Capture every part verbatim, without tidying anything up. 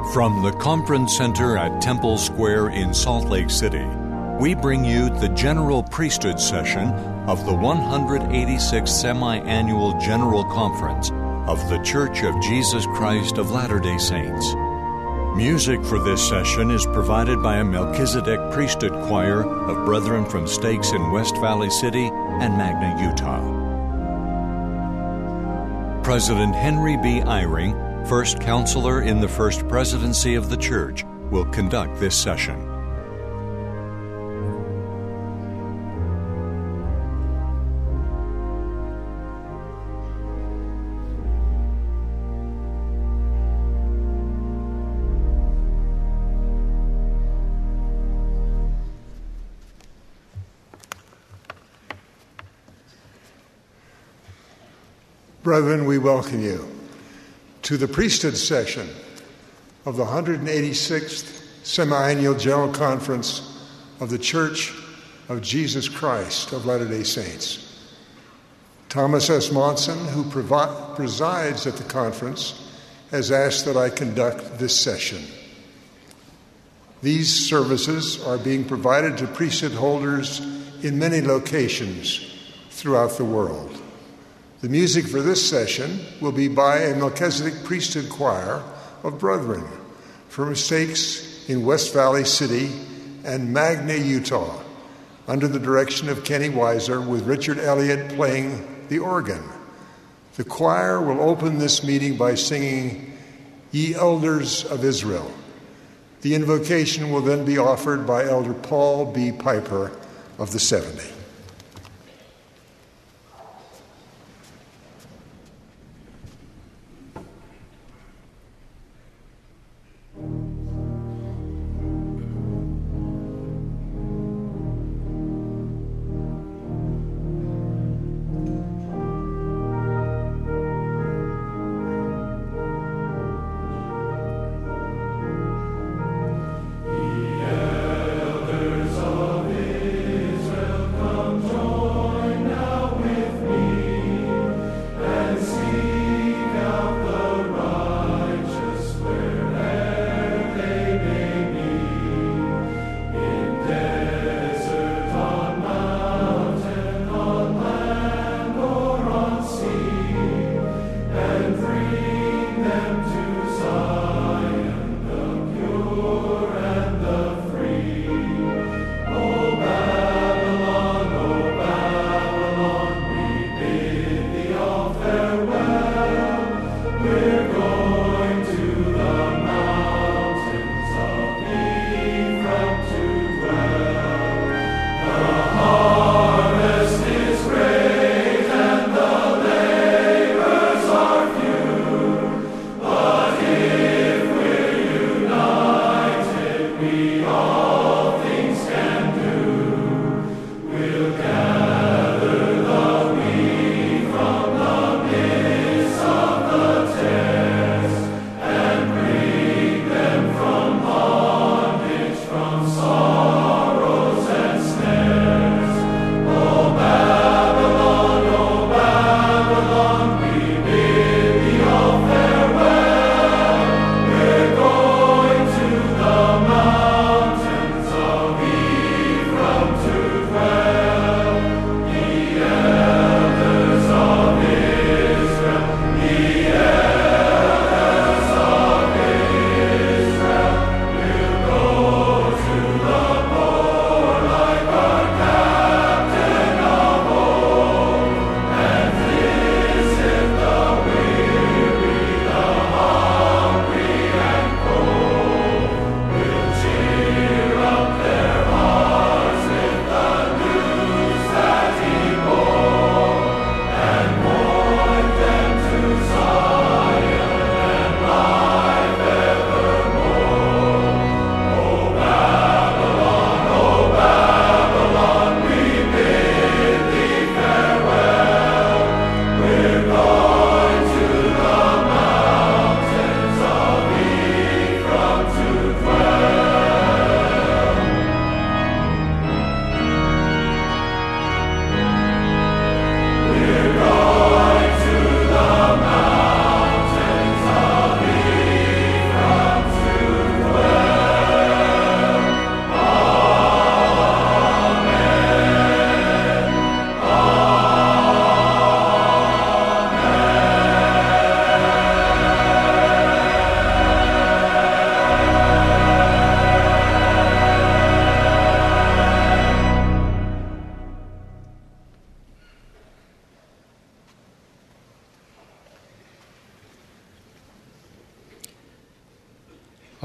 From the Conference Center at Temple Square in Salt Lake City, we bring you the General Priesthood session of the one hundred eighty-sixth Semi-Annual General Conference of The Church of Jesus Christ of Latter-day Saints. Music for this session is provided by a Melchizedek Priesthood Choir of brethren from stakes in West Valley City and Magna, Utah. President Henry B. Eyring, First Counselor in the First Presidency of the Church, will conduct this session. Brethren, we welcome you to the priesthood session of the one hundred eighty-sixth Semi-Annual General Conference of the Church of Jesus Christ of Latter-day Saints. Thomas S. Monson, who provi- presides at the conference, has asked that I conduct this session. These services are being provided to priesthood holders in many locations throughout the world. The music for this session will be by a Melchizedek Priesthood Choir of brethren from stakes in West Valley City and Magna, Utah, under the direction of Kenny Weiser, with Richard Elliott playing the organ. The choir will open this meeting by singing "Ye Elders of Israel." The invocation will then be offered by Elder Paul B. Piper of the seventy. Elders of Israel, come.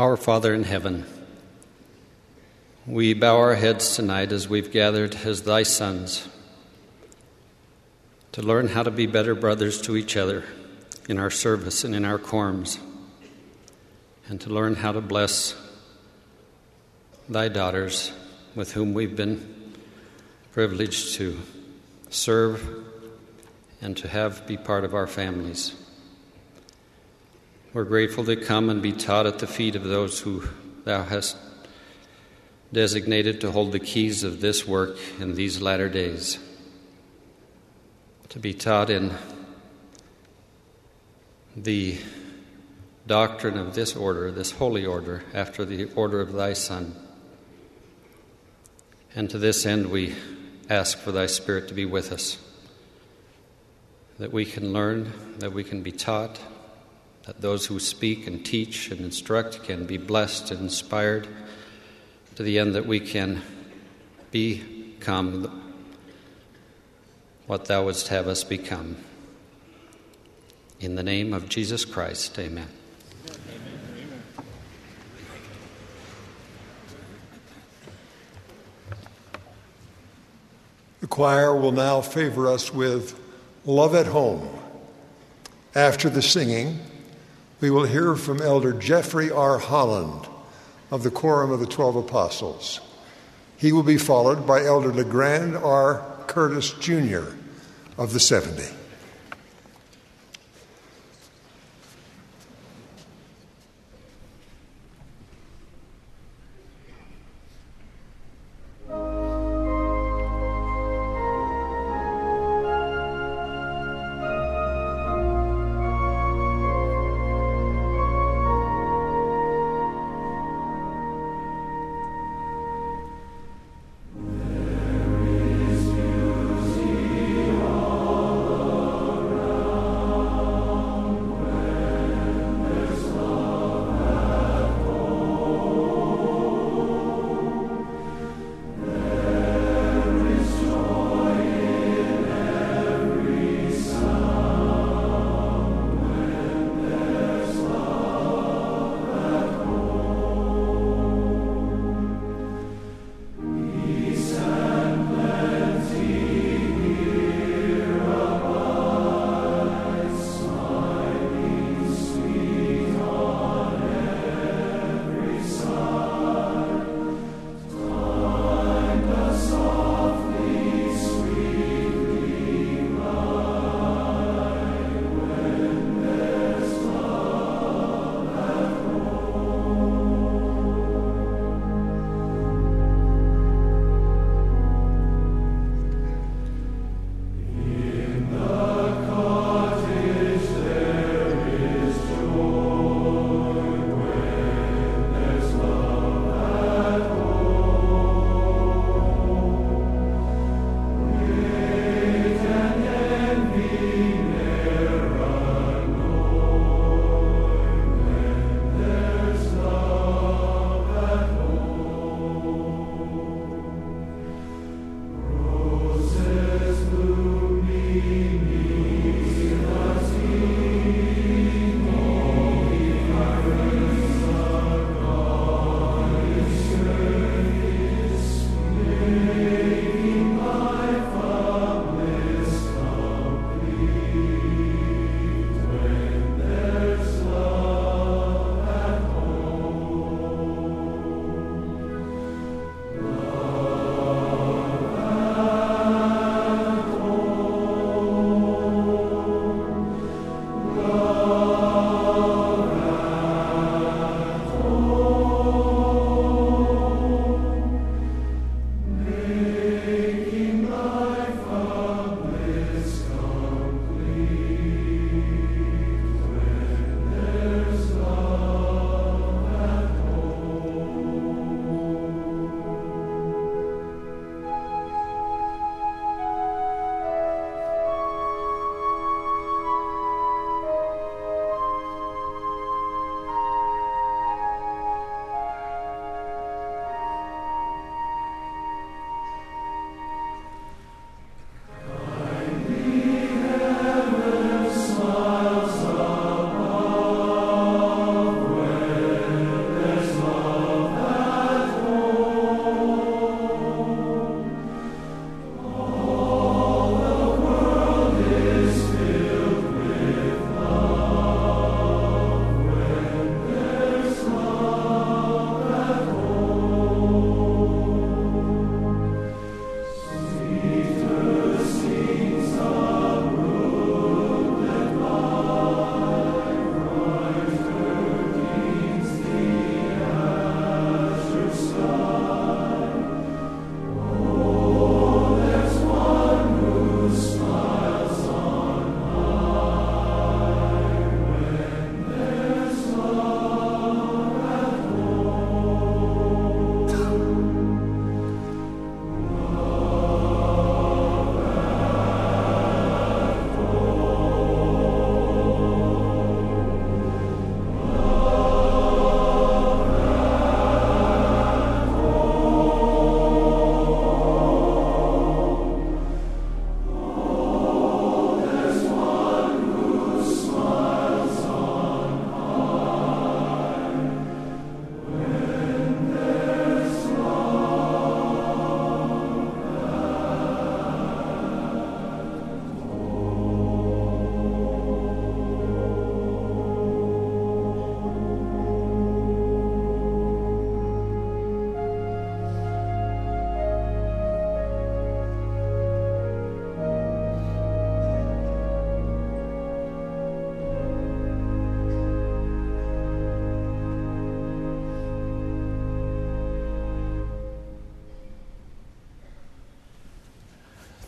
Our Father in heaven, we bow our heads tonight as we've gathered as thy sons to learn how to be better brothers to each other in our service and in our quorums, and to learn how to bless thy daughters with whom we've been privileged to serve and to have be part of our families. We're grateful to come and be taught at the feet of those who thou hast designated to hold the keys of this work in these latter days, to be taught in the doctrine of this order, this holy order, after the order of thy Son. And to this end we ask for thy Spirit to be with us, that we can learn, that we can be taught, that those who speak and teach and instruct can be blessed and inspired, to the end that we can become what thou wouldst have us become. In the name of Jesus Christ, amen. The choir will now favor us with Love at Home. After the singing, we will hear from Elder Jeffrey R. Holland of the Quorum of the Twelve Apostles. He will be followed by Elder LeGrand R. Curtis, Junior of the seventy. There is music all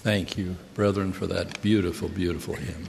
Thank you, brethren, for that beautiful, beautiful hymn.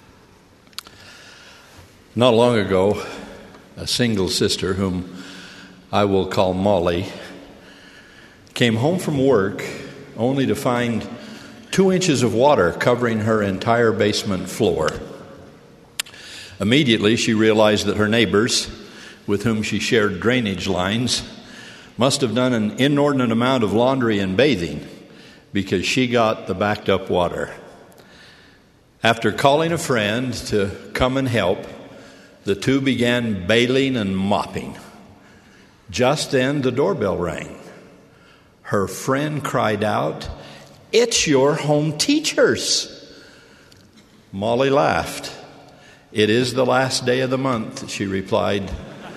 Not long ago, a single sister, whom I will call Molly, came home from work only to find two inches of water covering her entire basement floor. Immediately, she realized that her neighbors, with whom she shared drainage lines, must have done an inordinate amount of laundry and bathing, because she got the backed up water. After calling a friend to come and help, the two began bailing and mopping. Just then the doorbell rang. Her friend cried out, "It's your home teachers." Molly laughed. "It is the last day of the month," she replied.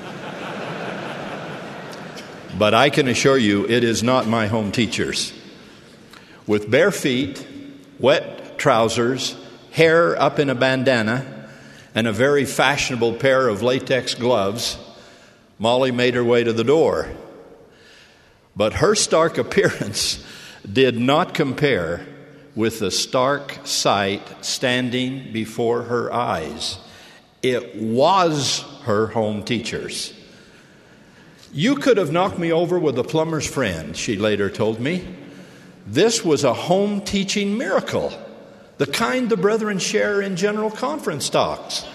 "But I can assure you it is not my home teachers." With bare feet, wet trousers, hair up in a bandana, and a very fashionable pair of latex gloves, Molly made her way to the door. But her stark appearance did not compare with the stark sight standing before her eyes. It was her home teachers. "You could have knocked me over with a plumber's friend," she later told me. This was a home teaching miracle, the kind the brethren share in general conference talks.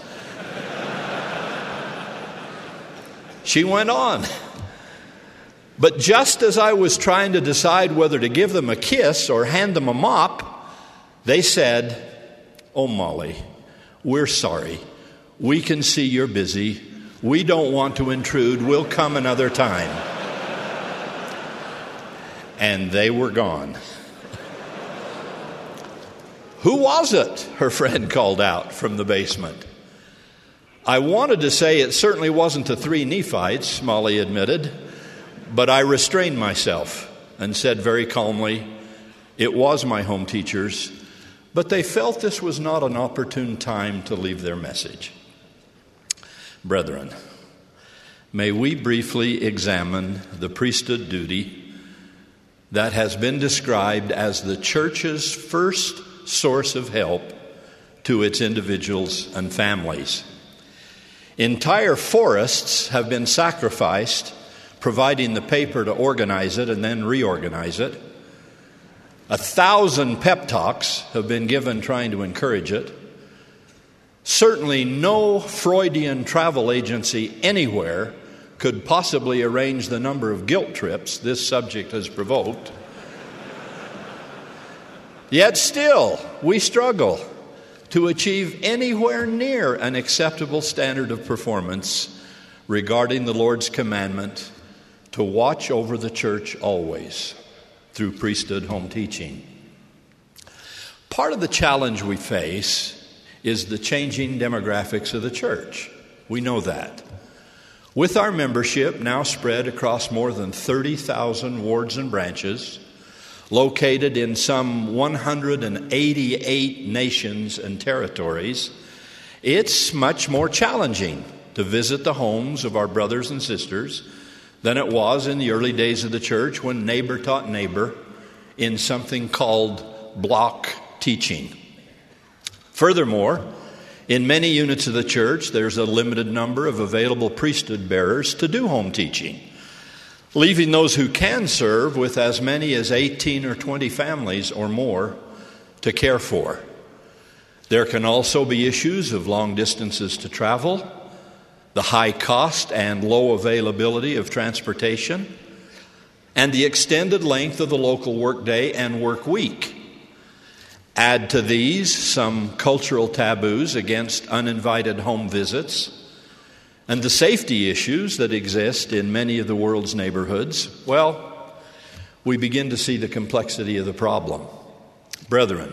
She went on. "But just as I was trying to decide whether to give them a kiss or hand them a mop, they said, 'Oh, Molly, we're sorry. We can see you're busy. We don't want to intrude. We'll come another time.' And they were gone. "Who was it?" her friend called out from the basement. "I wanted to say it certainly wasn't the three Nephites," Molly admitted, "but I restrained myself and said very calmly, 'It was my home teachers, but they felt this was not an opportune time to leave their message.'" Brethren, may we briefly examine the priesthood duty that has been described as the church's first source of help to its individuals and families. Entire forests have been sacrificed, providing the paper to organize it and then reorganize it. A thousand pep talks have been given trying to encourage it. Certainly no Freudian travel agency anywhere could possibly arrange the number of guilt trips this subject has provoked. Yet still, we struggle to achieve anywhere near an acceptable standard of performance regarding the Lord's commandment to watch over the church always through priesthood home teaching. Part of the challenge we face is the changing demographics of the church. We know that. With our membership now spread across more than thirty thousand wards and branches, located in some one hundred eighty-eight nations and territories, it's much more challenging to visit the homes of our brothers and sisters than it was in the early days of the church when neighbor taught neighbor in something called block teaching. Furthermore, in many units of the church, there's a limited number of available priesthood bearers to do home teaching, leaving those who can serve with as many as eighteen or twenty families or more to care for. There can also be issues of long distances to travel, the high cost and low availability of transportation, and the extended length of the local workday and work week. Add to these some cultural taboos against uninvited home visits and the safety issues that exist in many of the world's neighborhoods. Well, we begin to see the complexity of the problem. Brethren,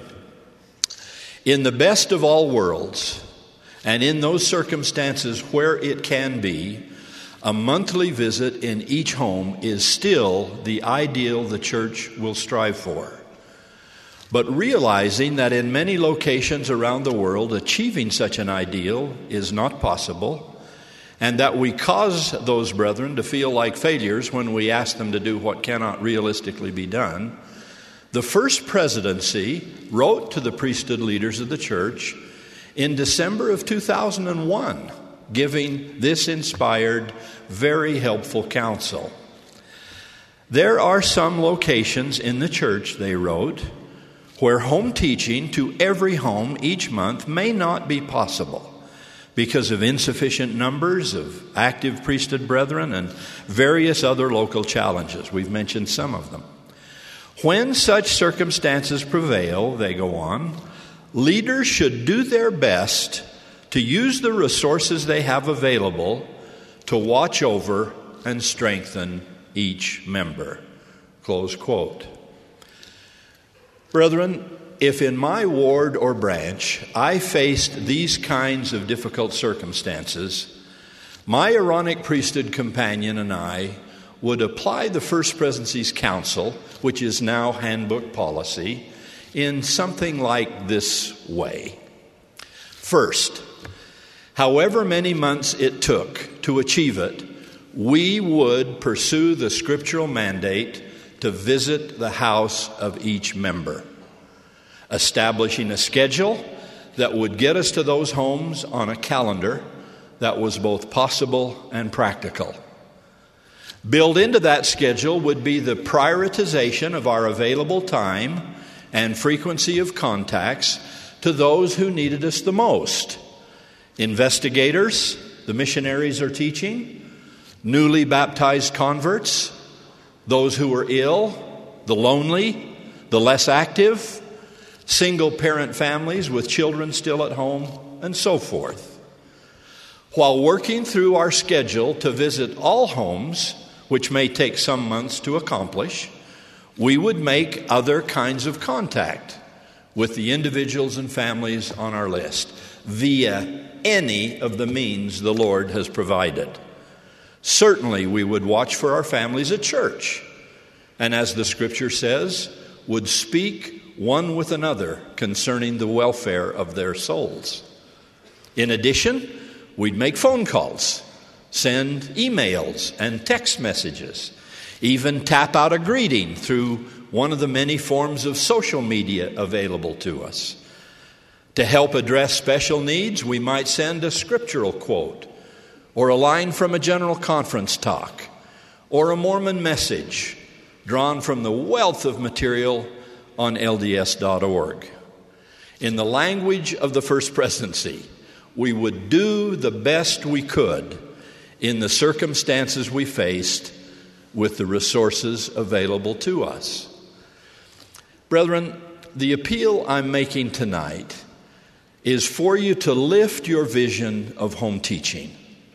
in the best of all worlds, and in those circumstances where it can be, a monthly visit in each home is still the ideal the church will strive for. But realizing that in many locations around the world, achieving such an ideal is not possible, and that we cause those brethren to feel like failures when we ask them to do what cannot realistically be done, The First Presidency wrote to the priesthood leaders of the church in December of two thousand one, giving this inspired, very helpful counsel. There are some locations in the church, they wrote, where home teaching to every home each month may not be possible because of insufficient numbers of active priesthood brethren and various other local challenges. We've mentioned some of them. When such circumstances prevail, they go on, leaders should do their best to use the resources they have available to watch over and strengthen each member. Close quote. Brethren, if in my ward or branch I faced these kinds of difficult circumstances, my Aaronic priesthood companion and I would apply the First Presidency's counsel, which is now handbook policy, in something like this way. First, however many months it took to achieve it, we would pursue the scriptural mandate to visit the house of each member, establishing a schedule that would get us to those homes on a calendar that was both possible and practical. Built into that schedule would be the prioritization of our available time and frequency of contacts to those who needed us the most. Investigators, the missionaries are teaching, newly baptized converts, those who are ill, the lonely, the less active, single-parent families with children still at home, and so forth. While working through our schedule to visit all homes, which may take some months to accomplish, we would make other kinds of contact with the individuals and families on our list via any of the means the Lord has provided. Certainly, we would watch for our families at church, and as the Scripture says, would speak one with another concerning the welfare of their souls. In addition, we'd make phone calls, send emails and text messages, even tap out a greeting through one of the many forms of social media available to us. To help address special needs, we might send a scriptural quote, or a line from a general conference talk, or a Mormon message drawn from the wealth of material on L D S dot org. In the language of the First Presidency, we would do the best we could in the circumstances we faced with the resources available to us. Brethren, the appeal I'm making tonight is for you to lift your vision of home teaching.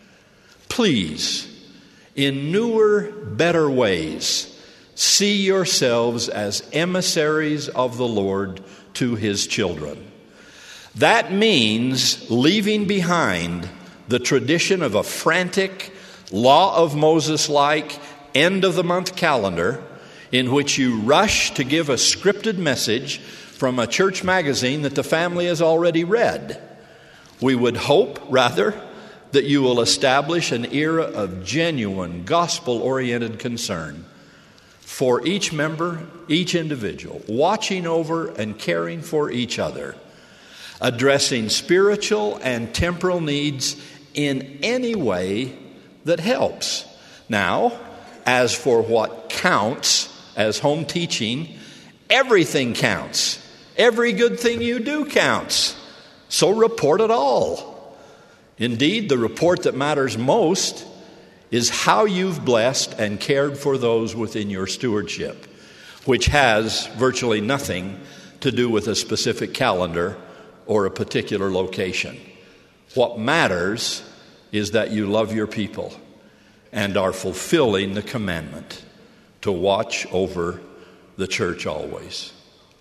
Please, in newer, better ways, see yourselves as emissaries of the Lord to His children. That means leaving behind the tradition of a frantic, law of Moses-like end-of-the-month calendar in which you rush to give a scripted message from a church magazine that the family has already read. We would hope, rather, that you will establish an era of genuine gospel-oriented concern for each member, each individual, watching over and caring for each other, addressing spiritual and temporal needs in any way that helps. Now, as for what counts as home teaching, everything counts. Every good thing you do counts. So report it all. Indeed, the report that matters most is how you've blessed and cared for those within your stewardship, which has virtually nothing to do with a specific calendar or a particular location. What matters is that you love your people and are fulfilling the commandment to watch over the church always.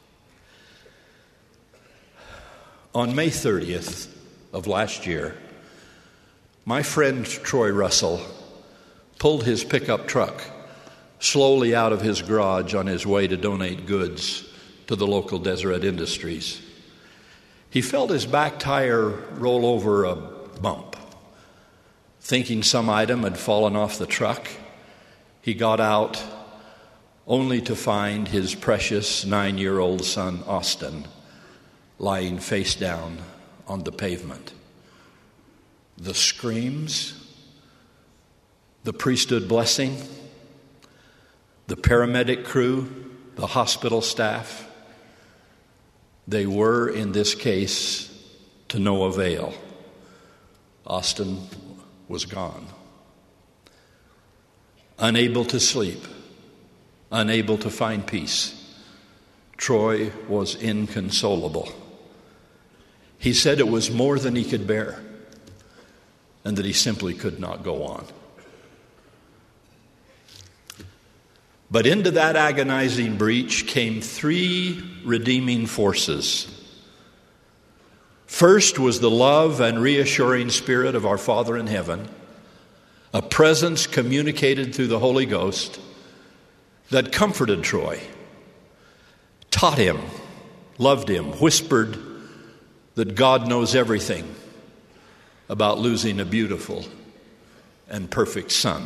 On May thirtieth of last year, my friend Troy Russell pulled his pickup truck slowly out of his garage on his way to donate goods to the local Deseret Industries. He felt his back tire roll over a bump. Thinking some item had fallen off the truck, he got out, only to find his precious nine-year-old son, Austin, lying face down on the pavement. The screams, the priesthood blessing, the paramedic crew, the hospital staff, they were, in this case, to no avail. Austin was gone. Unable to sleep, unable to find peace, Troy was inconsolable. He said it was more than he could bear, and that he simply could not go on. But into that agonizing breach came three redeeming forces. First was the love and reassuring Spirit of our Father in heaven, a presence communicated through the Holy Ghost that comforted Troy, taught him, loved him, whispered that God knows everything about losing a beautiful and perfect son.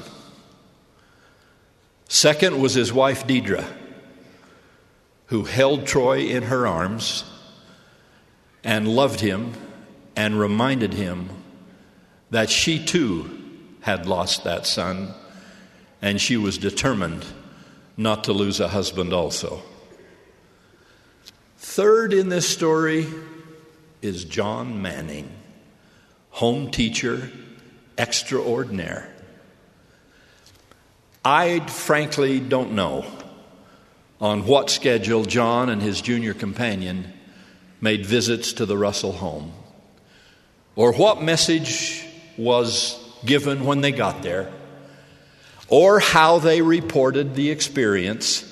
Second was his wife Deidre, who held Troy in her arms and loved him and reminded him that she too had lost that son, and she was determined not to lose a husband also. Third in this story is John Manning, home teacher extraordinaire. I frankly don't know on what schedule John and his junior companion made visits to the Russell home, or what message was given when they got there, or how they reported the experience.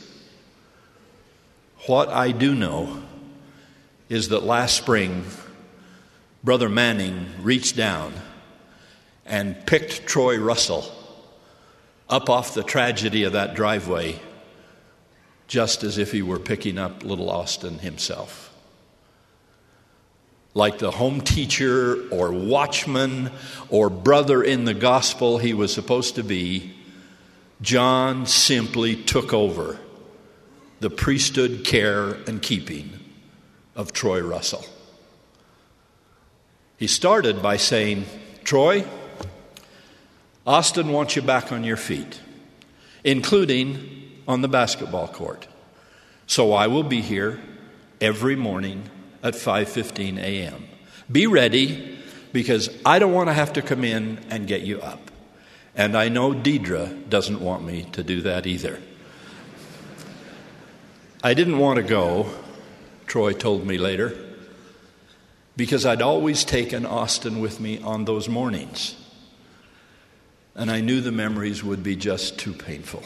What I do know is that last spring, Brother Manning reached down and picked Troy Russell up off the tragedy of that driveway, just as if he were picking up little Austin himself. Like the home teacher or watchman or brother in the gospel he was supposed to be, John simply took over the priesthood care and keeping of Troy Russell. He started by saying, "Troy, Austin wants you back on your feet, including on the basketball court. So I will be here every morning at five fifteen a.m. Be ready, because I don't want to have to come in and get you up. And I know Deidre doesn't want me to do that either." I didn't want to go, Troy told me later, because I'd always taken Austin with me on those mornings. And I knew the memories would be just too painful.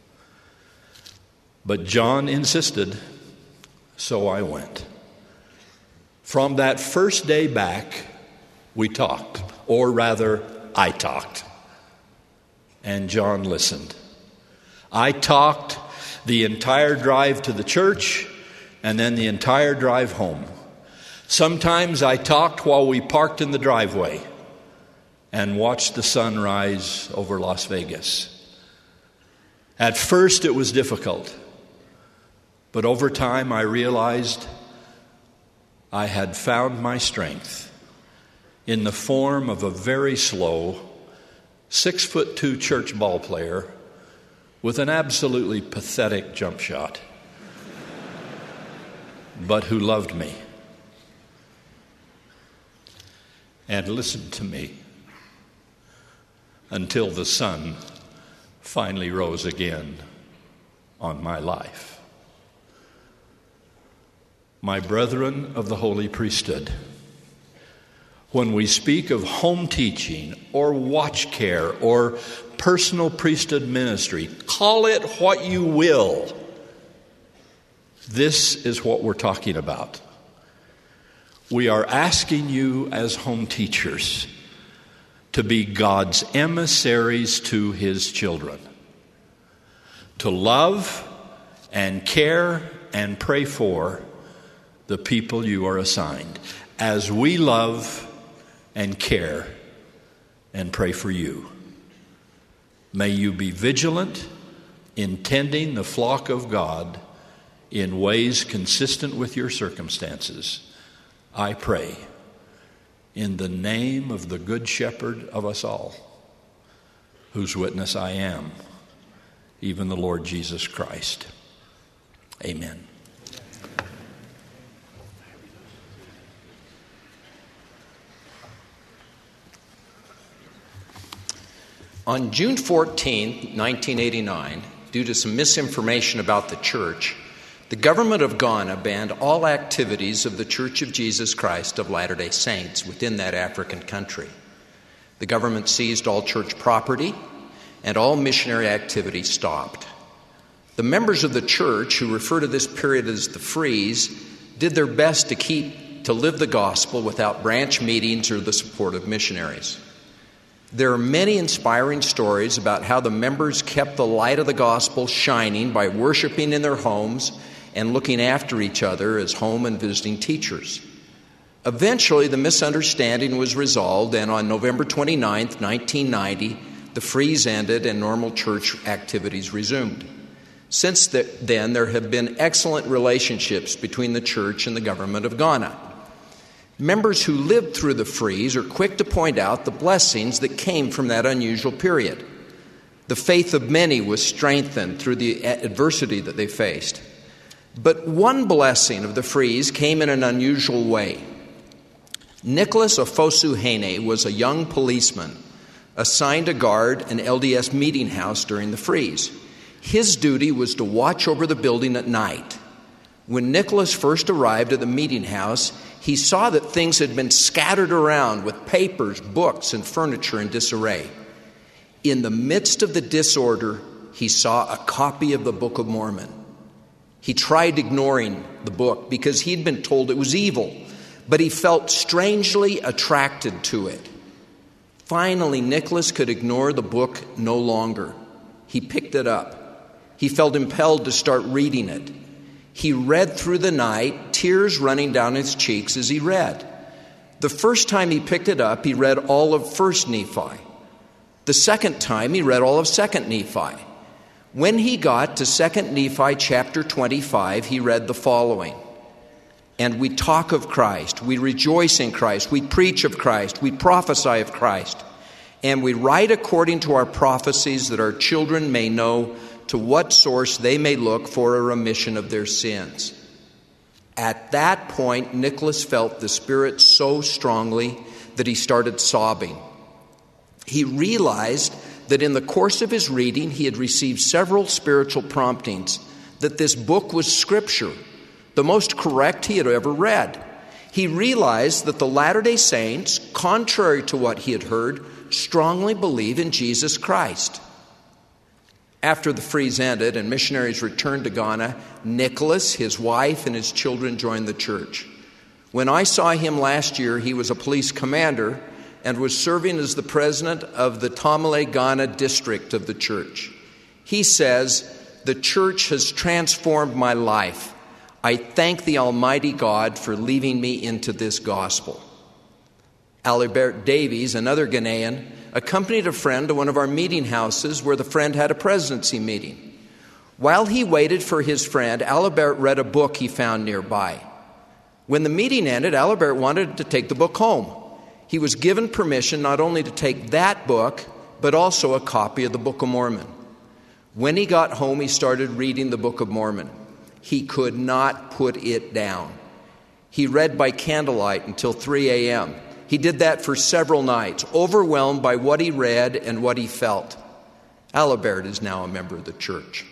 But John insisted, so I went. From that first day back, we talked, or rather, I talked. And John listened. I talked the entire drive to the church and then the entire drive home. Sometimes I talked while we parked in the driveway and watched the sun rise over Las Vegas. At first it was difficult, but over time I realized I had found my strength in the form of a very slow, six foot two church ball player with an absolutely pathetic jump shot, but who loved me and listened to me until the sun finally rose again on my life. My brethren of the holy priesthood, when we speak of home teaching or watch care or personal priesthood ministry, call it what you will, this is what we're talking about. We are asking you as home teachers to be God's emissaries to His children, to love and care and pray for the people you are assigned, as we love and care and pray for you. May you be vigilant in tending the flock of God in ways consistent with your circumstances, I pray in the name of the Good Shepherd of us all, whose witness I am, even the Lord Jesus Christ. Amen. On June fourteenth, nineteen eighty-nine, due to some misinformation about the church, the government of Ghana banned all activities of the Church of Jesus Christ of Latter-day Saints within that African country. The government seized all church property, and all missionary activity stopped. The members of the church, who refer to this period as the freeze, did their best to keep to live the gospel without branch meetings or the support of missionaries. There are many inspiring stories about how the members kept the light of the gospel shining by worshiping in their homes and looking after each other as home and visiting teachers. Eventually, the misunderstanding was resolved, and on November twenty-ninth, nineteen ninety, the freeze ended and normal church activities resumed. Since the, then, there have been excellent relationships between the church and the government of Ghana. Members who lived through the freeze are quick to point out the blessings that came from that unusual period. The faith of many was strengthened through the adversity that they faced. But one blessing of the freeze came in an unusual way. Nicholas Ofosu-Hene was a young policeman assigned to guard an L D S meeting house during the freeze. His duty was to watch over the building at night. When Nicholas first arrived at the meeting house, he saw that things had been scattered around with papers, books, and furniture in disarray. In the midst of the disorder, he saw a copy of the Book of Mormon. He tried ignoring the book because he'd been told it was evil, but he felt strangely attracted to it. Finally, Nicholas could ignore the book no longer. He picked it up. He felt impelled to start reading it. He read through the night, tears running down his cheeks as he read. The first time he picked it up, he read all of First Nephi. The second time, he read all of Second Nephi. When he got to Second Nephi chapter twenty-five, he read the following. And we talk of Christ, we rejoice in Christ, we preach of Christ, we prophesy of Christ, and we write according to our prophecies that our children may know to what source they may look for a remission of their sins. At that point, Nicholas felt the Spirit so strongly that he started sobbing. He realized that in the course of his reading, he had received several spiritual promptings, that this book was Scripture, the most correct he had ever read. He realized that the Latter-day Saints, contrary to what he had heard, strongly believe in Jesus Christ. After the freeze ended and missionaries returned to Ghana, Nicholas, his wife, and his children joined the church. When I saw him last year, he was a police commander and was serving as the president of the Tamale Ghana district of the church. He says, "The church has transformed my life. I thank the Almighty God for leading me into this gospel." Alibert Davies, another Ghanaian, accompanied a friend to one of our meeting houses where the friend had a presidency meeting. While he waited for his friend, Alibert read a book he found nearby. When the meeting ended, Alibert wanted to take the book home. He was given permission not only to take that book, but also a copy of the Book of Mormon. When he got home, he started reading the Book of Mormon. He could not put it down. He read by candlelight until three a.m. He did that for several nights, overwhelmed by what he read and what he felt. Alibert is now a member of the church.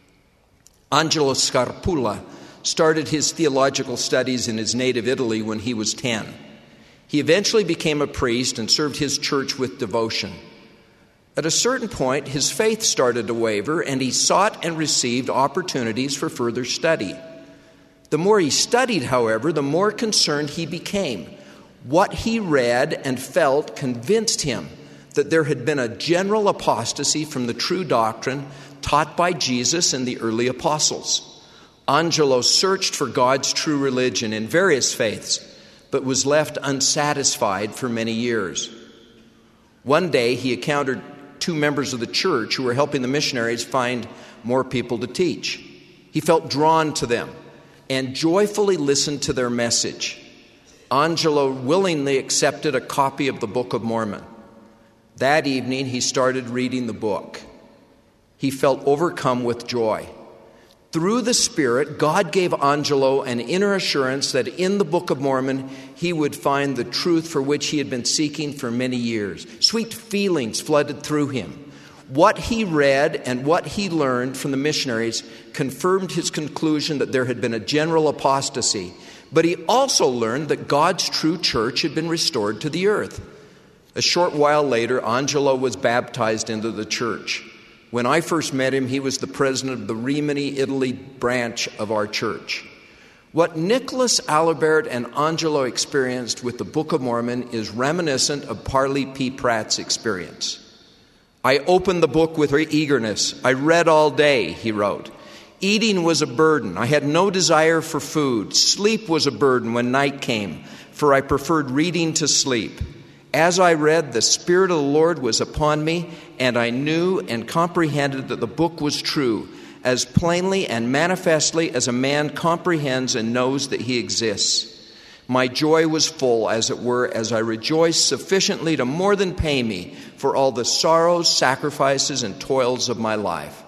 Angelo Scarpula started his theological studies in his native Italy when he was ten. He eventually became a priest and served his church with devotion. At a certain point, his faith started to waver, and he sought and received opportunities for further study. The more he studied, however, the more concerned he became. What he read and felt convinced him that there had been a general apostasy from the true doctrine taught by Jesus and the early apostles. Angelo searched for God's true religion in various faiths, but was left unsatisfied for many years. One day he encountered two members of the church who were helping the missionaries find more people to teach. He felt drawn to them and joyfully listened to their message. Angelo willingly accepted a copy of the Book of Mormon. That evening, he started reading the book. He felt overcome with joy. Through the Spirit, God gave Angelo an inner assurance that in the Book of Mormon, he would find the truth for which he had been seeking for many years. Sweet feelings flooded through him. What he read and what he learned from the missionaries confirmed his conclusion that there had been a general apostasy. But he also learned that God's true church had been restored to the earth. A short while later, Angelo was baptized into the church. When I first met him, he was the president of the Rimini, Italy branch of our church. What Nicholas Alibert and Angelo experienced with the Book of Mormon is reminiscent of Parley P. Pratt's experience. I opened the book with eagerness. I read all day, he wrote. Eating was a burden. I had no desire for food. Sleep was a burden when night came, for I preferred reading to sleep. As I read, the Spirit of the Lord was upon me, and I knew and comprehended that the book was true, as plainly and manifestly as a man comprehends and knows that he exists. My joy was full, as it were, as I rejoiced sufficiently to more than pay me for all the sorrows, sacrifices, and toils of my life.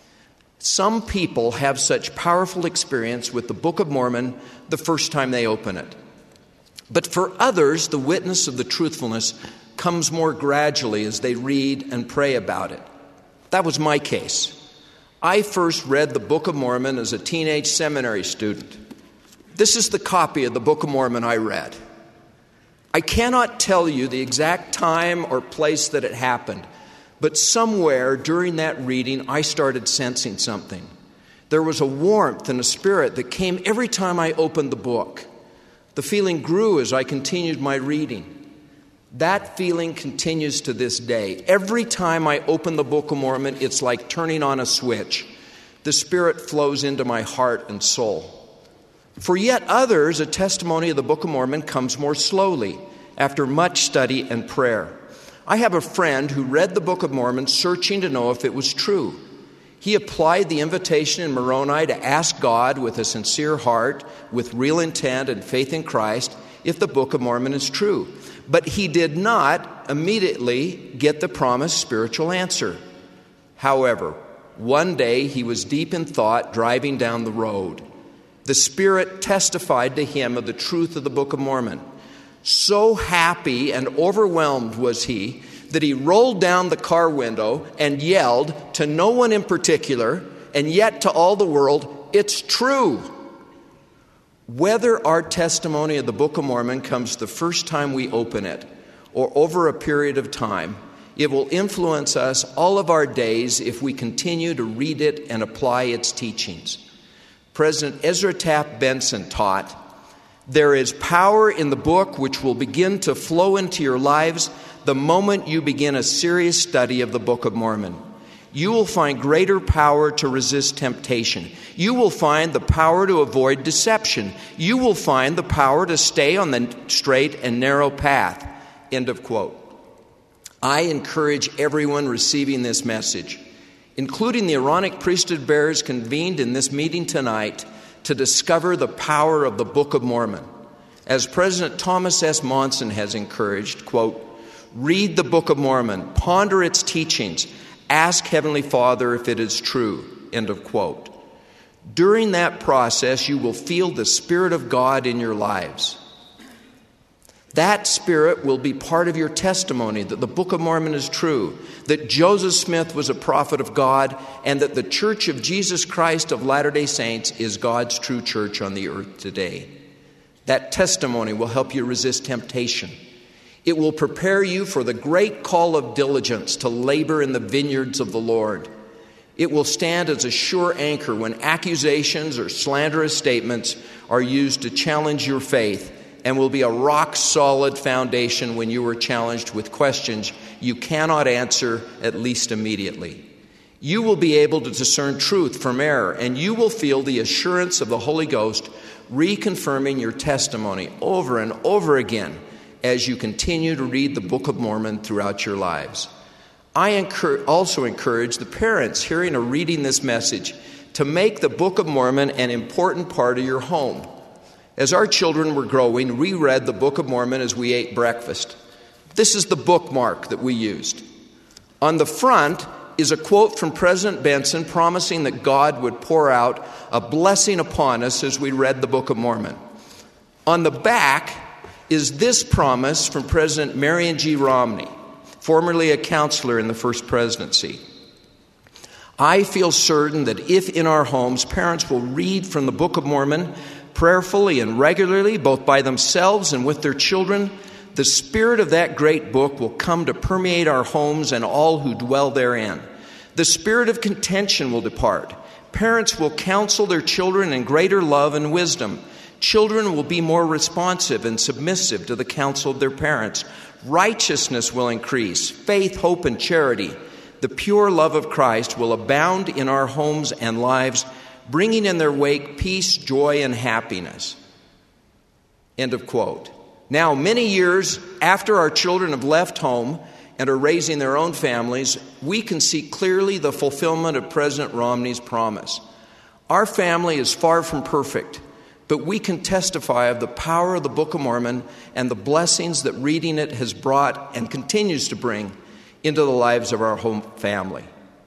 Some people have such powerful experience with the Book of Mormon the first time they open it. But for others, the witness of the truthfulness comes more gradually as they read and pray about it. That was my case. I first read the Book of Mormon as a teenage seminary student. This is the copy of the Book of Mormon I read. I cannot tell you the exact time or place that it happened, but somewhere during that reading, I started sensing something. There was a warmth and a spirit that came every time I opened the book. The feeling grew as I continued my reading. That feeling continues to this day. Every time I open the Book of Mormon, it's like turning on a switch. The Spirit flows into my heart and soul. For yet others, a testimony of the Book of Mormon comes more slowly, after much study and prayer. I have a friend who read the Book of Mormon searching to know if it was true. He applied the invitation in Moroni to ask God with a sincere heart, with real intent and faith in Christ, if the Book of Mormon is true. But he did not immediately get the promised spiritual answer. However, one day he was deep in thought driving down the road. The Spirit testified to him of the truth of the Book of Mormon. So happy and overwhelmed was he that he rolled down the car window and yelled to no one in particular, and yet to all the world, "It's true!" Whether our testimony of the Book of Mormon comes the first time we open it, or over a period of time, it will influence us all of our days if we continue to read it and apply its teachings. President Ezra Taft Benson taught, "There is power in the book which will begin to flow into your lives the moment you begin a serious study of the Book of Mormon. You will find greater power to resist temptation. You will find the power to avoid deception. You will find the power to stay on the straight and narrow path." End of quote. I encourage everyone receiving this message, including the Aaronic priesthood bearers convened in this meeting tonight, to discover the power of the Book of Mormon. As President Thomas S. Monson has encouraged, quote, "Read the Book of Mormon, ponder its teachings, ask Heavenly Father if it is true," end of quote. During that process, you will feel the Spirit of God in your lives. That Spirit will be part of your testimony that the Book of Mormon is true, that Joseph Smith was a prophet of God, and that the Church of Jesus Christ of Latter-day Saints is God's true church on the earth today. That testimony will help you resist temptation. It will prepare you for the great call of diligence to labor in the vineyards of the Lord. It will stand as a sure anchor when accusations or slanderous statements are used to challenge your faith, and will be a rock-solid foundation when you are challenged with questions you cannot answer, at least immediately. You will be able to discern truth from error, and you will feel the assurance of the Holy Ghost reconfirming your testimony over and over again as you continue to read the Book of Mormon throughout your lives. I encourage, also encourage the parents hearing or reading this message to make the Book of Mormon an important part of your home. As our children were growing, we read the Book of Mormon as we ate breakfast. This is the bookmark that we used. On the front is a quote from President Benson promising that God would pour out a blessing upon us as we read the Book of Mormon. On the back is this promise from President Marion G. Romney, formerly a counselor in the first presidency. I feel certain that if in our homes parents will read from the Book of Mormon prayerfully and regularly, both by themselves and with their children, the spirit of that great book will come to permeate our homes and all who dwell therein. The spirit of contention will depart. Parents will counsel their children in greater love and wisdom. Children will be more responsive and submissive to the counsel of their parents. Righteousness will increase. Faith, hope, and charity, the pure love of Christ, will abound in our homes and lives, bringing in their wake peace, joy, and happiness. End of quote. Now, many years after our children have left home and are raising their own families, we can see clearly the fulfillment of President Romney's promise. Our family is far from perfect, but we can testify of the power of the Book of Mormon and the blessings that reading it has brought and continues to bring into the lives of our home family.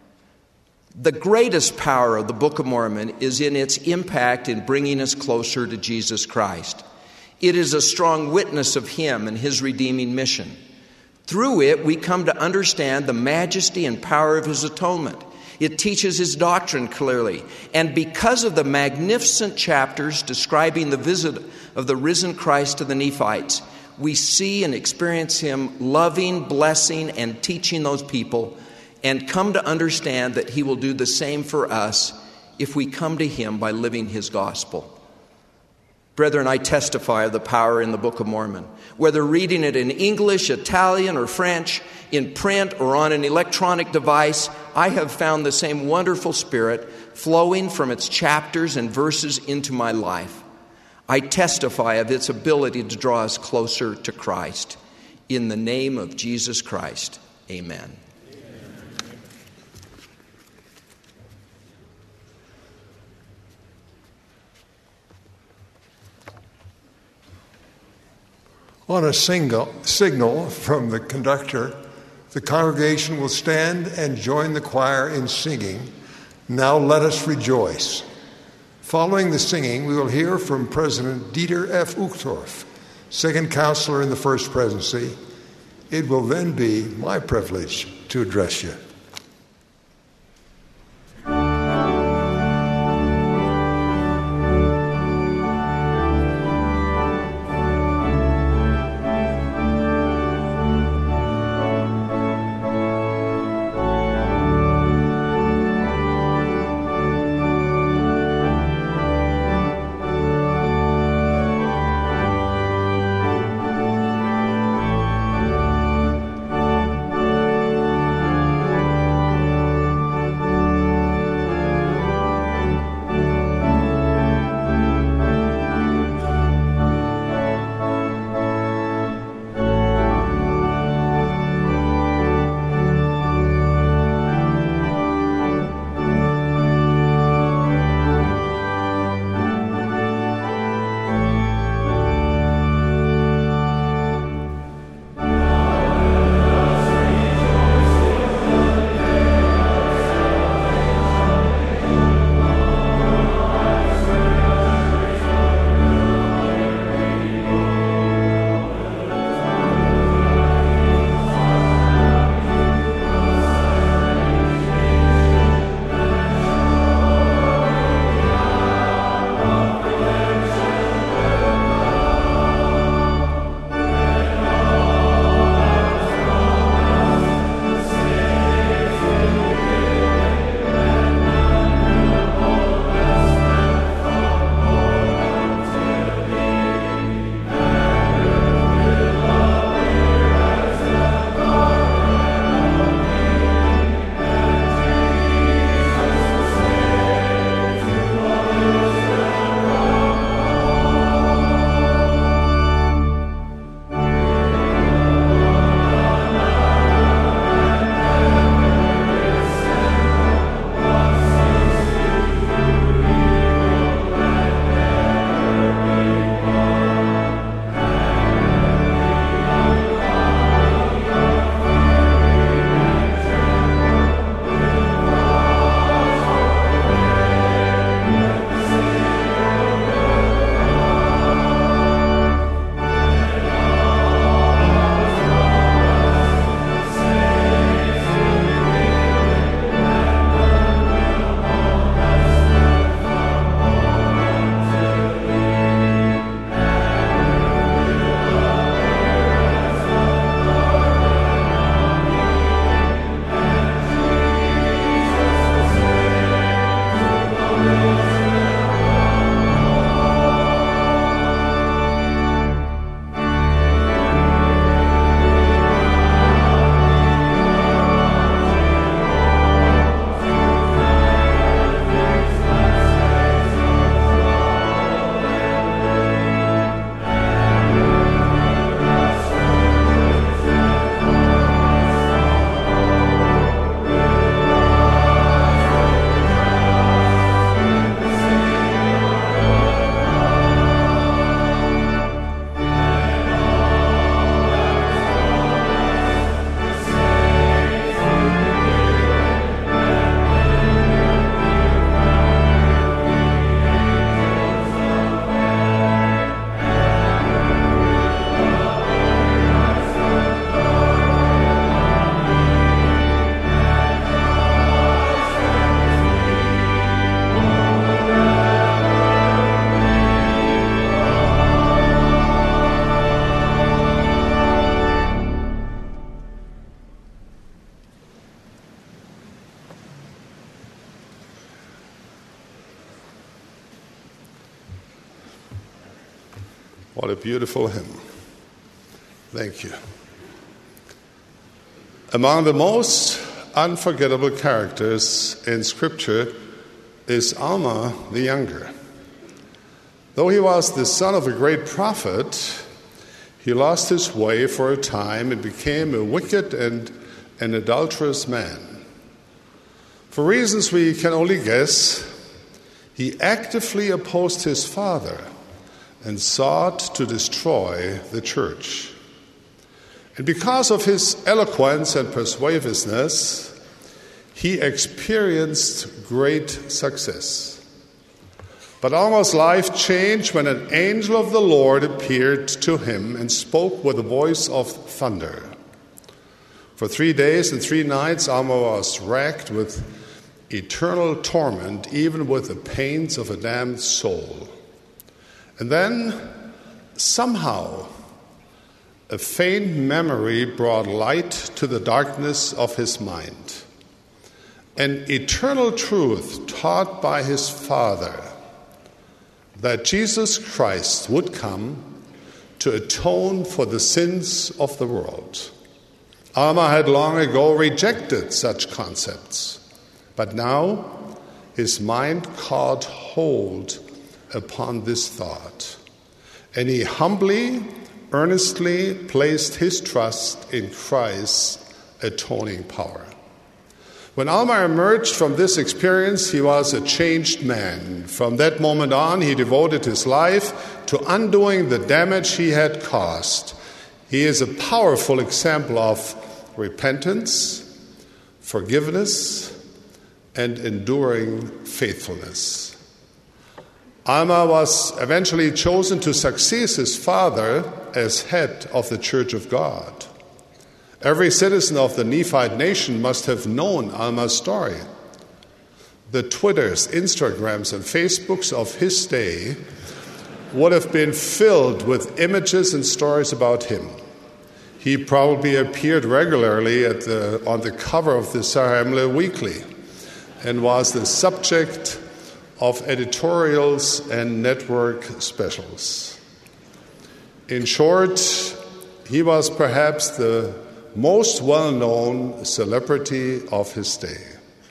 The greatest power of the Book of Mormon is in its impact in bringing us closer to Jesus Christ. It is a strong witness of Him and His redeeming mission. Through it, we come to understand the majesty and power of His atonement. It teaches His doctrine clearly. And because of the magnificent chapters describing the visit of the risen Christ to the Nephites, we see and experience Him loving, blessing, and teaching those people, and come to understand that He will do the same for us if we come to Him by living His gospel. Brethren, I testify of the power in the Book of Mormon. Whether reading it in English, Italian, or French, in print or on an electronic device, I have found the same wonderful spirit flowing from its chapters and verses into my life. I testify of its ability to draw us closer to Christ. In the name of Jesus Christ, amen. On a single, signal from the conductor, the congregation will stand and join the choir in singing, "Now Let Us Rejoice." Following the singing, we will hear from President Dieter F. Uchtdorf, second counselor in the First Presidency. It will then be my privilege to address you. What a beautiful hymn. Thank you. Among the most unforgettable characters in Scripture is Alma the Younger. Though he was the son of a great prophet, he lost his way for a time and became a wicked and an adulterous man. For reasons we can only guess, he actively opposed his father and sought to destroy the church. And because of his eloquence and persuasiveness, he experienced great success. But Alma's life changed when an angel of the Lord appeared to him and spoke with a voice of thunder. For three days and three nights, Alma was racked with eternal torment, even with the pains of a damned soul. And then, somehow, a faint memory brought light to the darkness of his mind. An eternal truth taught by his father, that Jesus Christ would come to atone for the sins of the world. Alma had long ago rejected such concepts, but now his mind caught hold upon this thought, and he humbly, earnestly placed his trust in Christ's atoning power. When Alma emerged from this experience, he was a changed man. From that moment on, he devoted his life to undoing the damage he had caused. He is a powerful example of repentance, forgiveness, and enduring faithfulness. Alma was eventually chosen to succeed his father as head of the Church of God. Every citizen of the Nephite nation must have known Alma's story. The Twitters, Instagrams, and Facebooks of his day would have been filled with images and stories about him. He probably appeared regularly at the, on the cover of the Sarahemle Weekly and was the subject of editorials and network specials. In short, he was perhaps the most well-known celebrity of his day.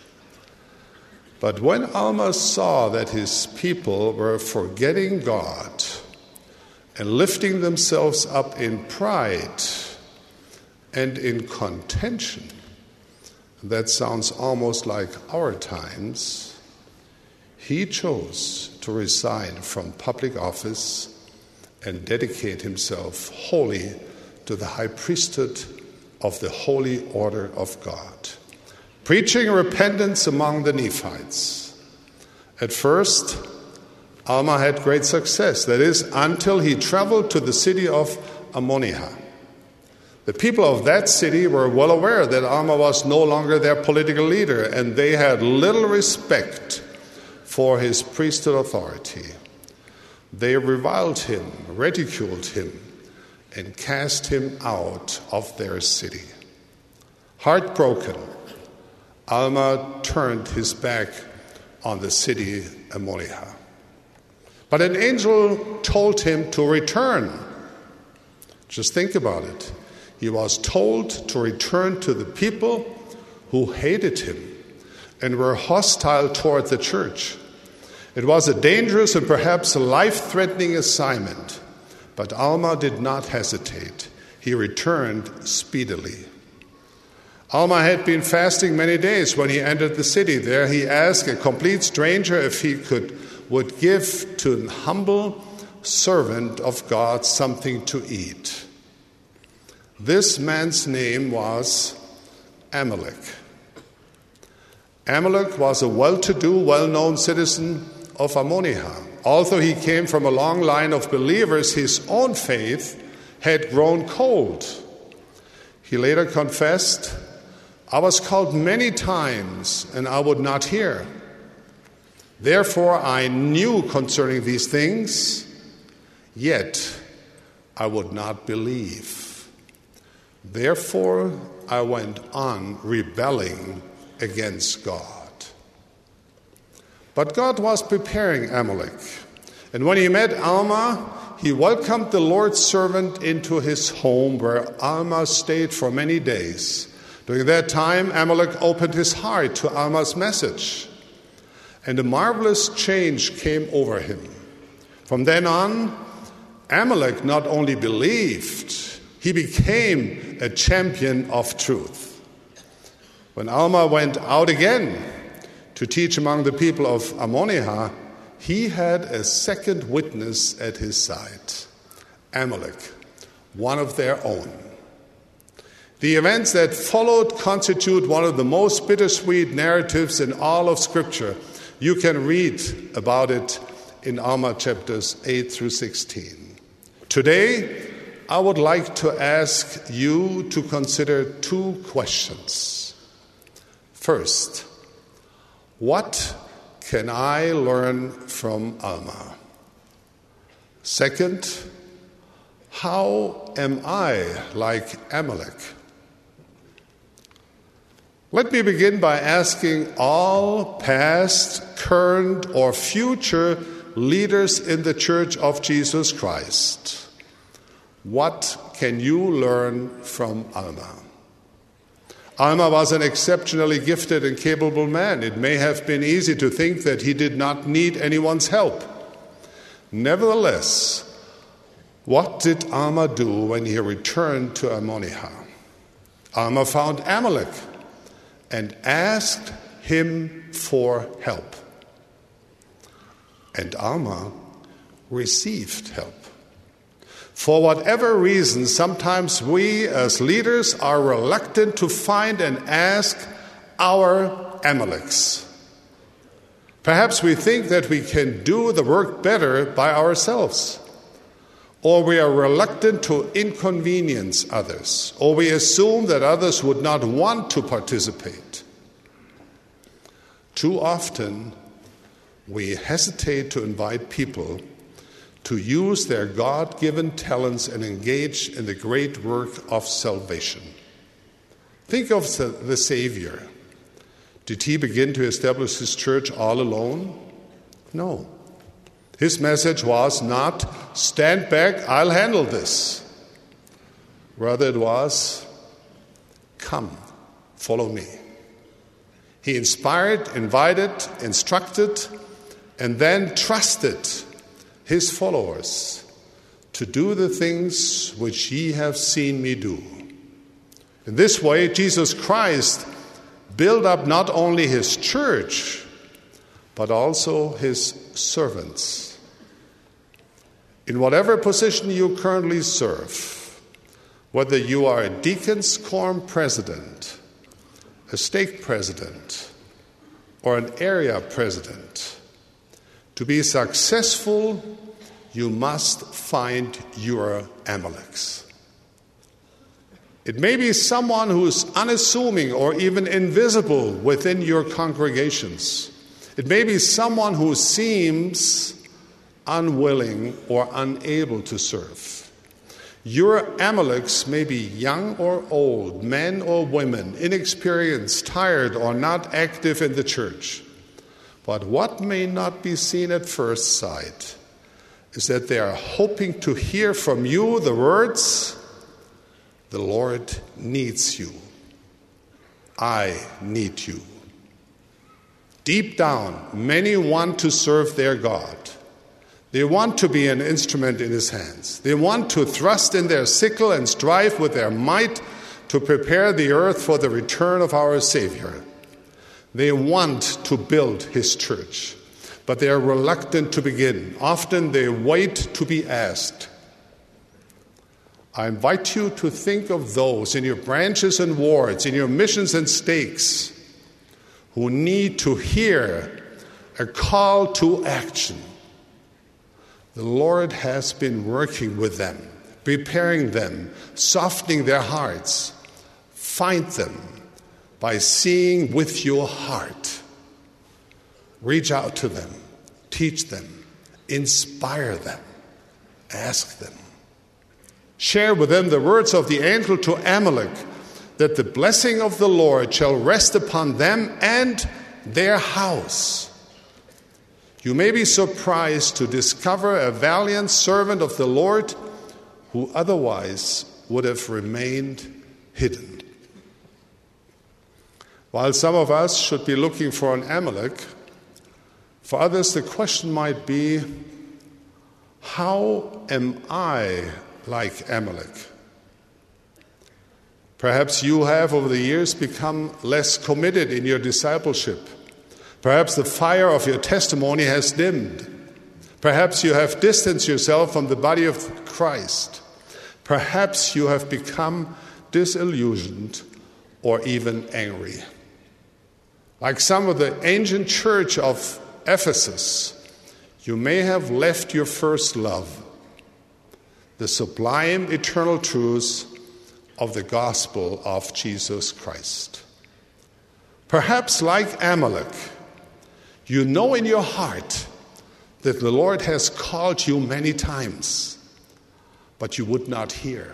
But when Alma saw that his people were forgetting God and lifting themselves up in pride and in contention, that sounds almost like our times, he chose to resign from public office and dedicate himself wholly to the high priesthood of the Holy Order of God, preaching repentance among the Nephites. At first, Alma had great success, that is, until he traveled to the city of Ammonihah. The people of that city were well aware that Alma was no longer their political leader, and they had little respect for his priesthood authority. They reviled him, ridiculed him, and cast him out of their city. Heartbroken, Alma turned his back on the city Ammonihah. But an angel told him to return. Just think about it. He was told to return to the people who hated him and were hostile toward the church. It was a dangerous and perhaps a life-threatening assignment. But Alma did not hesitate. He returned speedily. Alma had been fasting many days when he entered the city. There he asked a complete stranger if he could would give to an humble servant of God something to eat. This man's name was Amalek. Amalek was a well-to-do, well-known citizen of Ammonihah. Although he came from a long line of believers, his own faith had grown cold. He later confessed, "I was called many times, and I would not hear. Therefore I knew concerning these things, yet I would not believe. Therefore I went on rebelling against God." But God was preparing Amalek. And when he met Alma, he welcomed the Lord's servant into his home, where Alma stayed for many days. During that time, Amalek opened his heart to Alma's message, and a marvelous change came over him. From then on, Amalek not only believed, he became a champion of truth. When Alma went out again to teach among the people of Ammonihah, he had a second witness at his side, Amalek, one of their own. The events that followed constitute one of the most bittersweet narratives in all of Scripture. You can read about it in Alma chapters eight through sixteen. Today, I would like to ask you to consider two questions. First, what can I learn from Alma? Second, how am I like Amalek? Let me begin by asking all past, current, or future leaders in the Church of Jesus Christ, what can you learn from Alma? Alma was an exceptionally gifted and capable man. It may have been easy to think that he did not need anyone's help. Nevertheless, what did Alma do when he returned to Ammonihah? Alma found Amalek and asked him for help. And Alma received help. For whatever reason, sometimes we as leaders are reluctant to find and ask our Amaleks. Perhaps we think that we can do the work better by ourselves. Or we are reluctant to inconvenience others. Or we assume that others would not want to participate. Too often, we hesitate to invite people to use their God-given talents and engage in the great work of salvation. Think of the, the Savior. Did he begin to establish his church all alone? No. His message was not, stand back, I'll handle this. Rather it was, come, follow me. He inspired, invited, instructed, and then trusted his followers to do the things which ye have seen me do. In this way, Jesus Christ built up not only his church, but also his servants. In whatever position you currently serve, whether you are a deacon's quorum president, a stake president, or an area president, to be successful, you must find your Amaleks. It may be someone who is unassuming or even invisible within your congregations. It may be someone who seems unwilling or unable to serve. Your Amaleks may be young or old, men or women, inexperienced, tired, or not active in the church. But what may not be seen at first sight is that they are hoping to hear from you the words, the Lord needs you. I need you. Deep down, many want to serve their God. They want to be an instrument in his hands. They want to thrust in their sickle and strive with their might to prepare the earth for the return of our Savior. They want to build his church, but they are reluctant to begin. Often they wait to be asked. I invite you to think of those in your branches and wards, in your missions and stakes, who need to hear a call to action. The Lord has been working with them, preparing them, softening their hearts. Find them by seeing with your heart. Reach out to them, teach them, inspire them, ask them. Share with them the words of the angel to Amalek, that the blessing of the Lord shall rest upon them and their house. you may be surprised to discover a valiant servant of the Lord who otherwise would have remained hidden. While some of us should be looking for an Amalek, for others the question might be, how am I like Amalek? Perhaps you have over the years become less committed in your discipleship. Perhaps the fire of your testimony has dimmed. Perhaps you have distanced yourself from the body of Christ. Perhaps you have become disillusioned or even angry. Like some of the ancient church of Ephesus, you may have left your first love, the sublime eternal truths of the gospel of Jesus Christ. Perhaps like Amalek, you know in your heart that the Lord has called you many times, but you would not hear.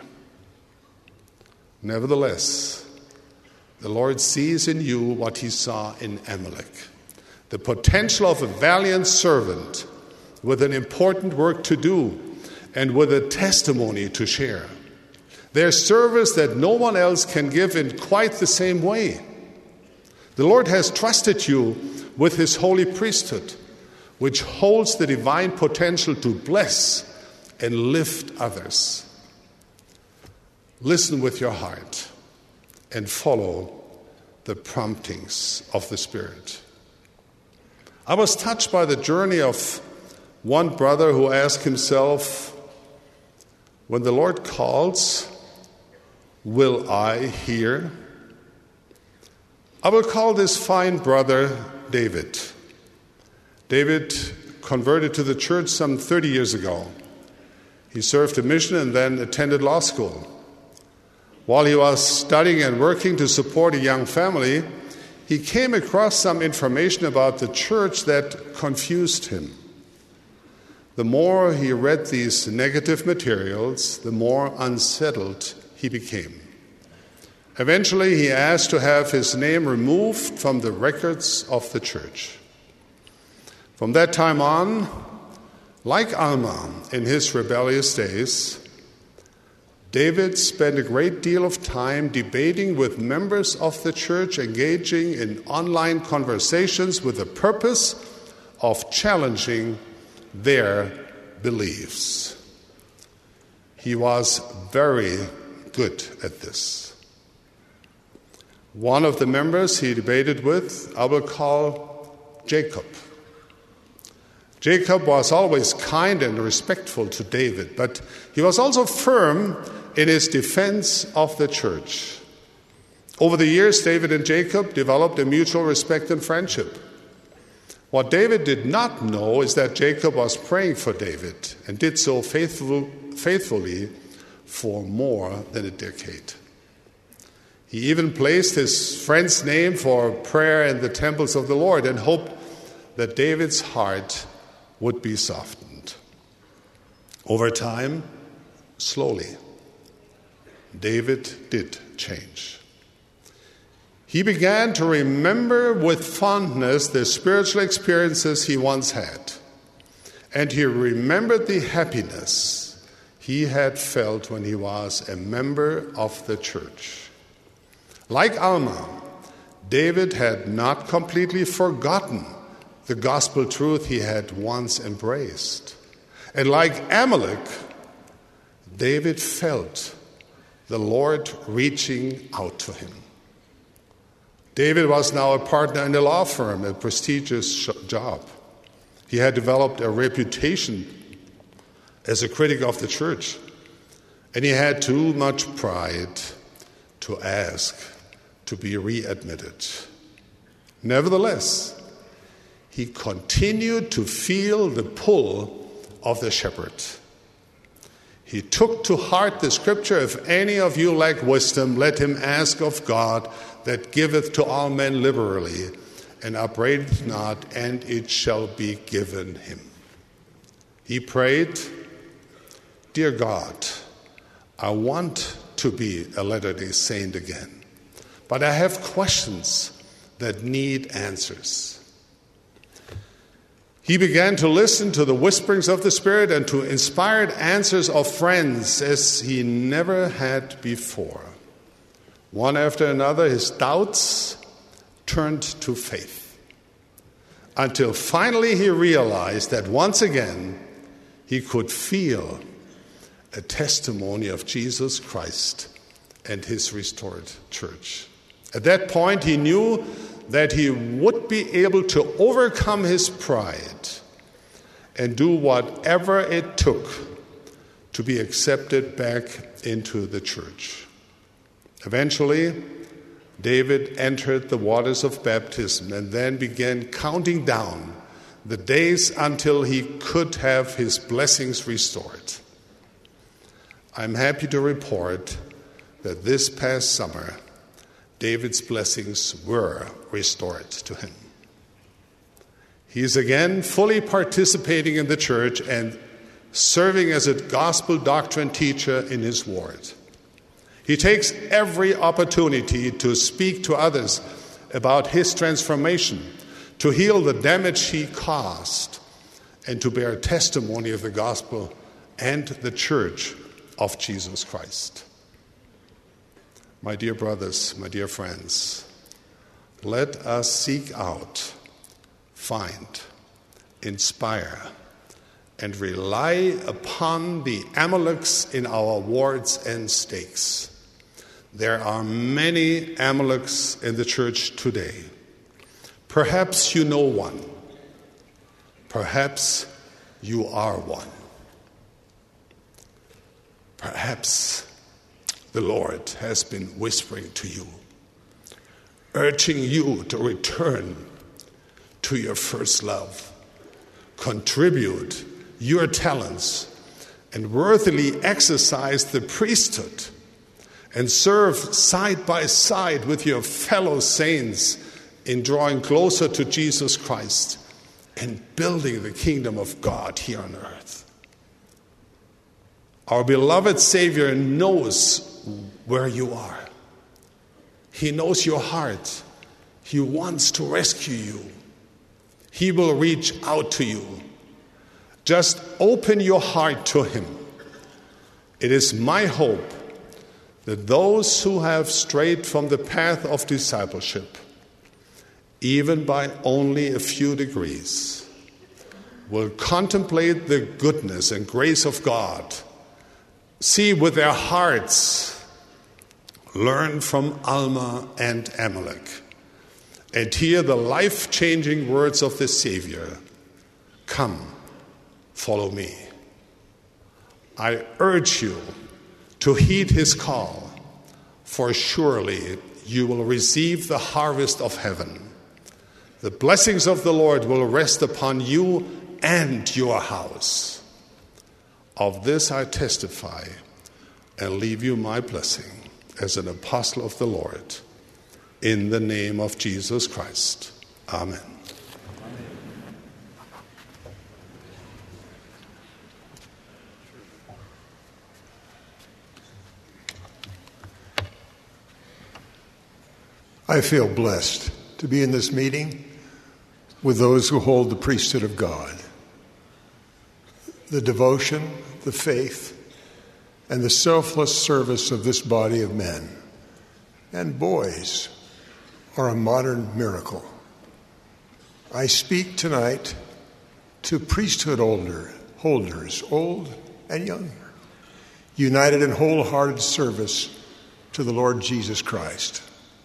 Nevertheless, the Lord sees in you what he saw in Amalek, the potential of a valiant servant with an important work to do and with a testimony to share. There's service that no one else can give in quite the same way. The Lord has trusted you with his holy priesthood, which holds the divine potential to bless and lift others. Listen with your heart and follow the promptings of the Spirit. I was touched by the journey of one brother who asked himself, when the Lord calls, will I hear? I will call this fine brother David. David converted to the church some thirty years ago. He served a mission and then attended law school. While he was studying and working to support a young family, he came across some information about the church that confused him. The more he read these negative materials, the more unsettled he became. Eventually, he asked to have his name removed from the records of the church. From that time on, like Alma in his rebellious days, David spent a great deal of time debating with members of the church, engaging in online conversations with the purpose of challenging their beliefs. He was very good at this. One of the members he debated with, I will call Jacob. Jacob was always kind and respectful to David, but he was also firm in his defense of the church. Over the years, David and Jacob developed a mutual respect and friendship. What David did not know is that Jacob was praying for David and did so faithful, faithfully for more than a decade. He even placed his friend's name for prayer in the temples of the Lord and hoped that David's heart would be softened. Over time, slowly, David did change. He began to remember with fondness the spiritual experiences he once had, and he remembered the happiness he had felt when he was a member of the church. Like Alma, David had not completely forgotten the gospel truth he had once embraced. And like Amalek, David felt the Lord reaching out to him. David was now a partner in a law firm, a prestigious job. He had developed a reputation as a critic of the church, and he had too much pride to ask to be readmitted. Nevertheless, he continued to feel the pull of the shepherd. He took to heart the scripture, if any of you lack wisdom, let him ask of God that giveth to all men liberally, and upbraideth not, and it shall be given him. He prayed, Dear God, I want to be a Latter-day Saint again, but I have questions that need answers. He began to listen to the whisperings of the Spirit and to inspired answers of friends as he never had before. One after another, his doubts turned to faith, until finally he realized that once again he could feel a testimony of Jesus Christ and his restored church. At that point, he knew that he would be able to overcome his pride and do whatever it took to be accepted back into the church. Eventually, David entered the waters of baptism and then began counting down the days until he could have his blessings restored. I'm happy to report that this past summer, David's blessings were restored to him. He is again fully participating in the church and serving as a gospel doctrine teacher in his ward. He takes every opportunity to speak to others about his transformation, to heal the damage he caused, and to bear testimony of the gospel and the church of Jesus Christ. My dear brothers, my dear friends, let us seek out, find, inspire, and rely upon the Amaleks in our wards and stakes. There are many Amaleks in the church today. Perhaps you know one. Perhaps you are one. Perhaps the Lord has been whispering to you, urging you to return to your first love, contribute your talents, and worthily exercise the priesthood, and serve side by side with your fellow saints in drawing closer to Jesus Christ and building the kingdom of God here on earth. Our beloved Savior knows where you are. He knows your heart. He wants to rescue you. He will reach out to you. Just open your heart to him. It is my hope that those who have strayed from the path of discipleship, even by only a few degrees, will contemplate the goodness and grace of God, see with their hearts, learn from Alma and Amalek, and hear the life-changing words of the Savior, "Come, follow me." I urge you to heed his call, for surely you will receive the harvest of heaven. The blessings of the Lord will rest upon you and your house. Of this I testify and leave you my blessing as an apostle of the Lord. In the name of Jesus Christ. Amen. I feel blessed to be in this meeting with those who hold the priesthood of God. The devotion, the faith, and the selfless service of this body of men and boys are a modern miracle. I speak tonight to priesthood older, holders, old and young, united in wholehearted service to the Lord Jesus Christ.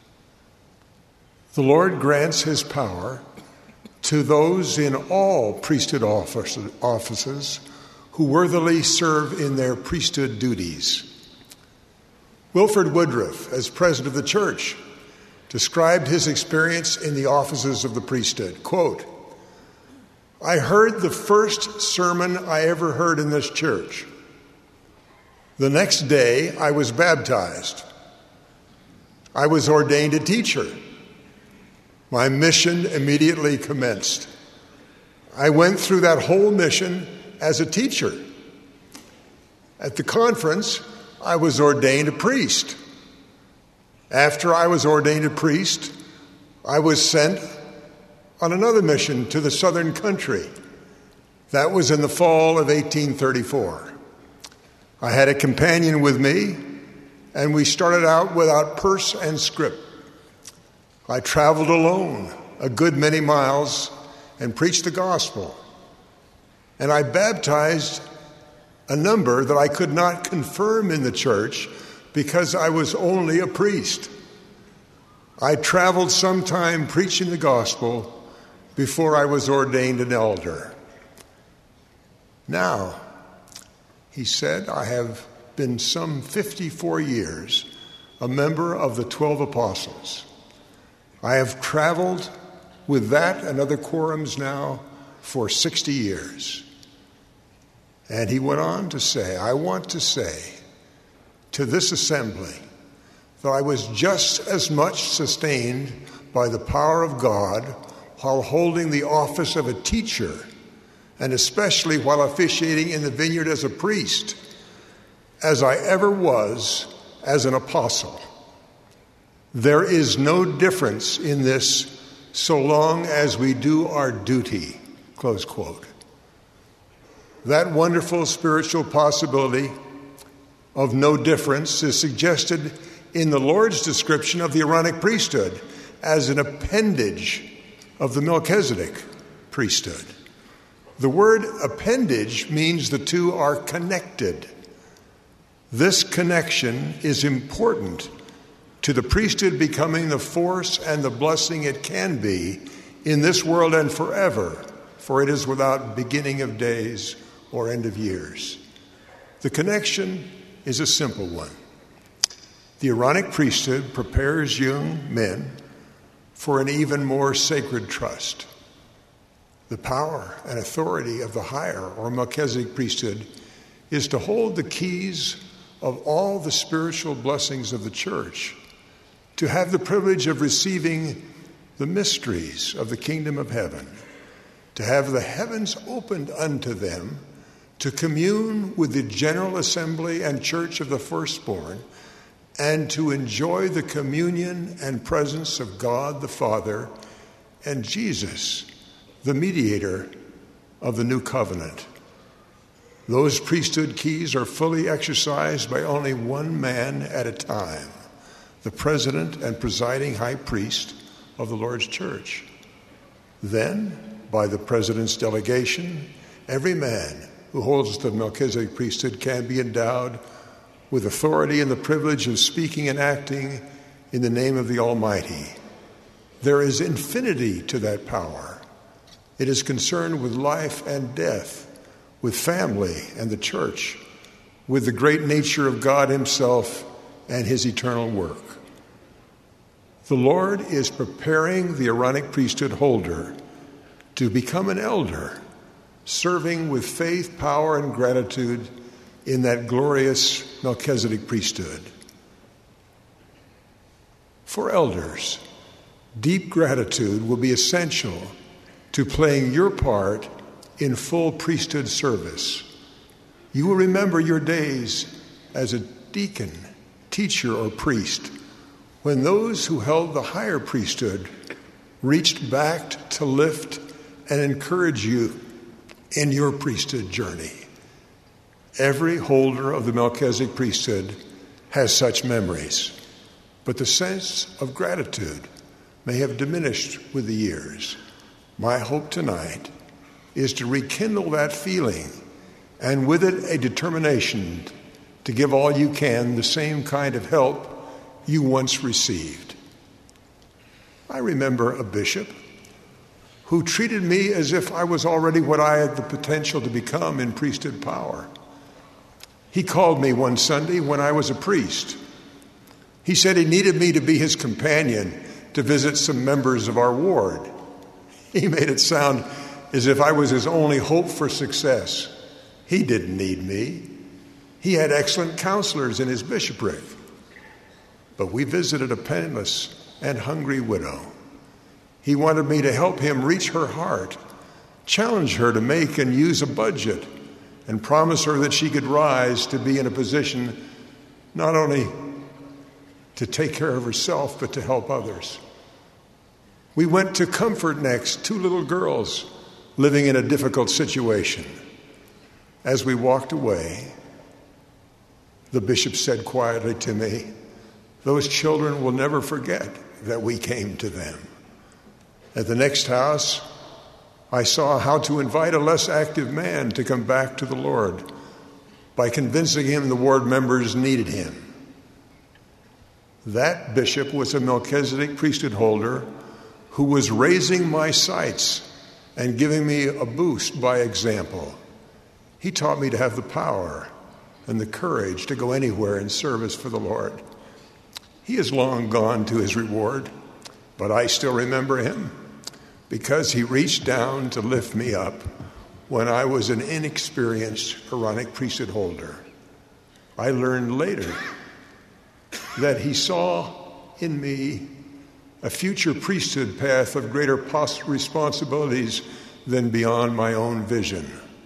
The Lord grants his power to those in all priesthood offices who worthily serve in their priesthood duties. Wilford Woodruff, as president of the church, described his experience in the offices of the priesthood. Quote, "I heard the first sermon I ever heard in this church. The next day, I was baptized. I was ordained a teacher. My mission immediately commenced. I went through that whole mission as a teacher. At the conference, I was ordained a priest. After I was ordained a priest, I was sent on another mission to the southern country That was in the fall of eighteen thirty-four. I had a companion with me, and we started out without purse and scrip. I traveled alone a good many miles and preached the gospel. And I baptized a number that I could not confirm in the church because I was only a priest. I traveled some time preaching the gospel before I was ordained an elder. Now, he said, I have been some fifty-four years a member of the twelve apostles. I have traveled with that and other quorums now for sixty years. And he went on to say, I want to say to this assembly that I was just as much sustained by the power of God while holding the office of a teacher, and especially while officiating in the vineyard as a priest, as I ever was as an apostle. There is no difference in this so long as we do our duty, close quote. That wonderful spiritual possibility of no difference is suggested in the Lord's description of the Aaronic priesthood as an appendage of the Melchizedek priesthood. The word appendage means the two are connected. This connection is important to the priesthood becoming the force and the blessing it can be in this world and forever, for it is without beginning of days or end of years. The connection is a simple one. The Aaronic priesthood prepares young men for an even more sacred trust. The power and authority of the higher or Melchizedek priesthood is to hold the keys of all the spiritual blessings of the church, to have the privilege of receiving the mysteries of the kingdom of heaven, to have the heavens opened unto them, to commune with the general assembly and church of the firstborn, and to enjoy the communion and presence of God the Father and Jesus, the mediator of the new covenant. Those priesthood keys are fully exercised by only one man at a time, the president and presiding high priest of the Lord's church. Then, by the president's delegation, every man who holds the Melchizedek priesthood can be endowed with authority and the privilege of speaking and acting in the name of the Almighty. There is infinity to that power. It is concerned with life and death, with family and the church, with the great nature of God himself and his eternal work. The Lord is preparing the Aaronic priesthood holder to become an elder, serving with faith, power, and gratitude in that glorious Melchizedek priesthood. For elders, deep gratitude will be essential to playing your part in full priesthood service. You will remember your days as a deacon, teacher, or priest when those who held the higher priesthood reached back to lift and encourage you in your priesthood journey. Every holder of the Melchizedek priesthood has such memories, but the sense of gratitude may have diminished with the years. My hope tonight is to rekindle that feeling, and with it a determination to give all you can the same kind of help you once received. I remember a bishop who treated me as if I was already what I had the potential to become in priesthood power. He called me one Sunday when I was a priest. He said he needed me to be his companion to visit some members of our ward. He made it sound as if I was his only hope for success. He didn't need me. He had excellent counselors in his bishopric. But we visited a penniless and hungry widow. He wanted me to help him reach her heart, challenge her to make and use a budget, and promise her that she could rise to be in a position not only to take care of herself, but to help others. We went to comfort next two little girls living in a difficult situation. As we walked away, the bishop said quietly to me, "Those children will never forget that we came to them." At the next house, I saw how to invite a less active man to come back to the Lord by convincing him the ward members needed him. That bishop was a Melchizedek priesthood holder who was raising my sights and giving me a boost by example. He taught me to have the power and the courage to go anywhere in service for the Lord. He is long gone to his reward, but I still remember him because he reached down to lift me up when I was an inexperienced Aaronic priesthood holder. I learned later that he saw in me a future priesthood path of greater pos- responsibilities than beyond my own vision.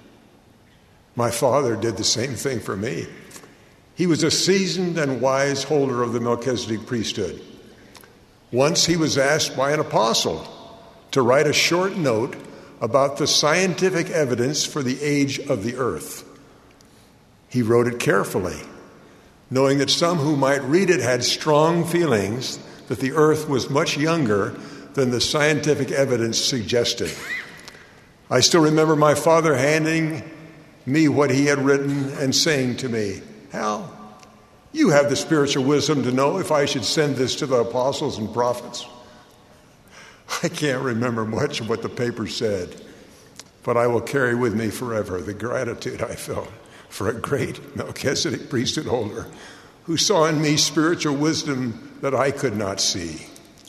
My father did the same thing for me. He was a seasoned and wise holder of the Melchizedek priesthood. Once he was asked by an apostle to write a short note about the scientific evidence for the age of the earth. He wrote it carefully, knowing that some who might read it had strong feelings that the earth was much younger than the scientific evidence suggested. I still remember my father handing me what he had written and saying to me, "Hal, you have the spiritual wisdom to know if I should send this to the apostles and prophets." I can't remember much of what the paper said, but I will carry with me forever the gratitude I felt for a great Melchizedek priesthood holder who saw in me spiritual wisdom that I could not see.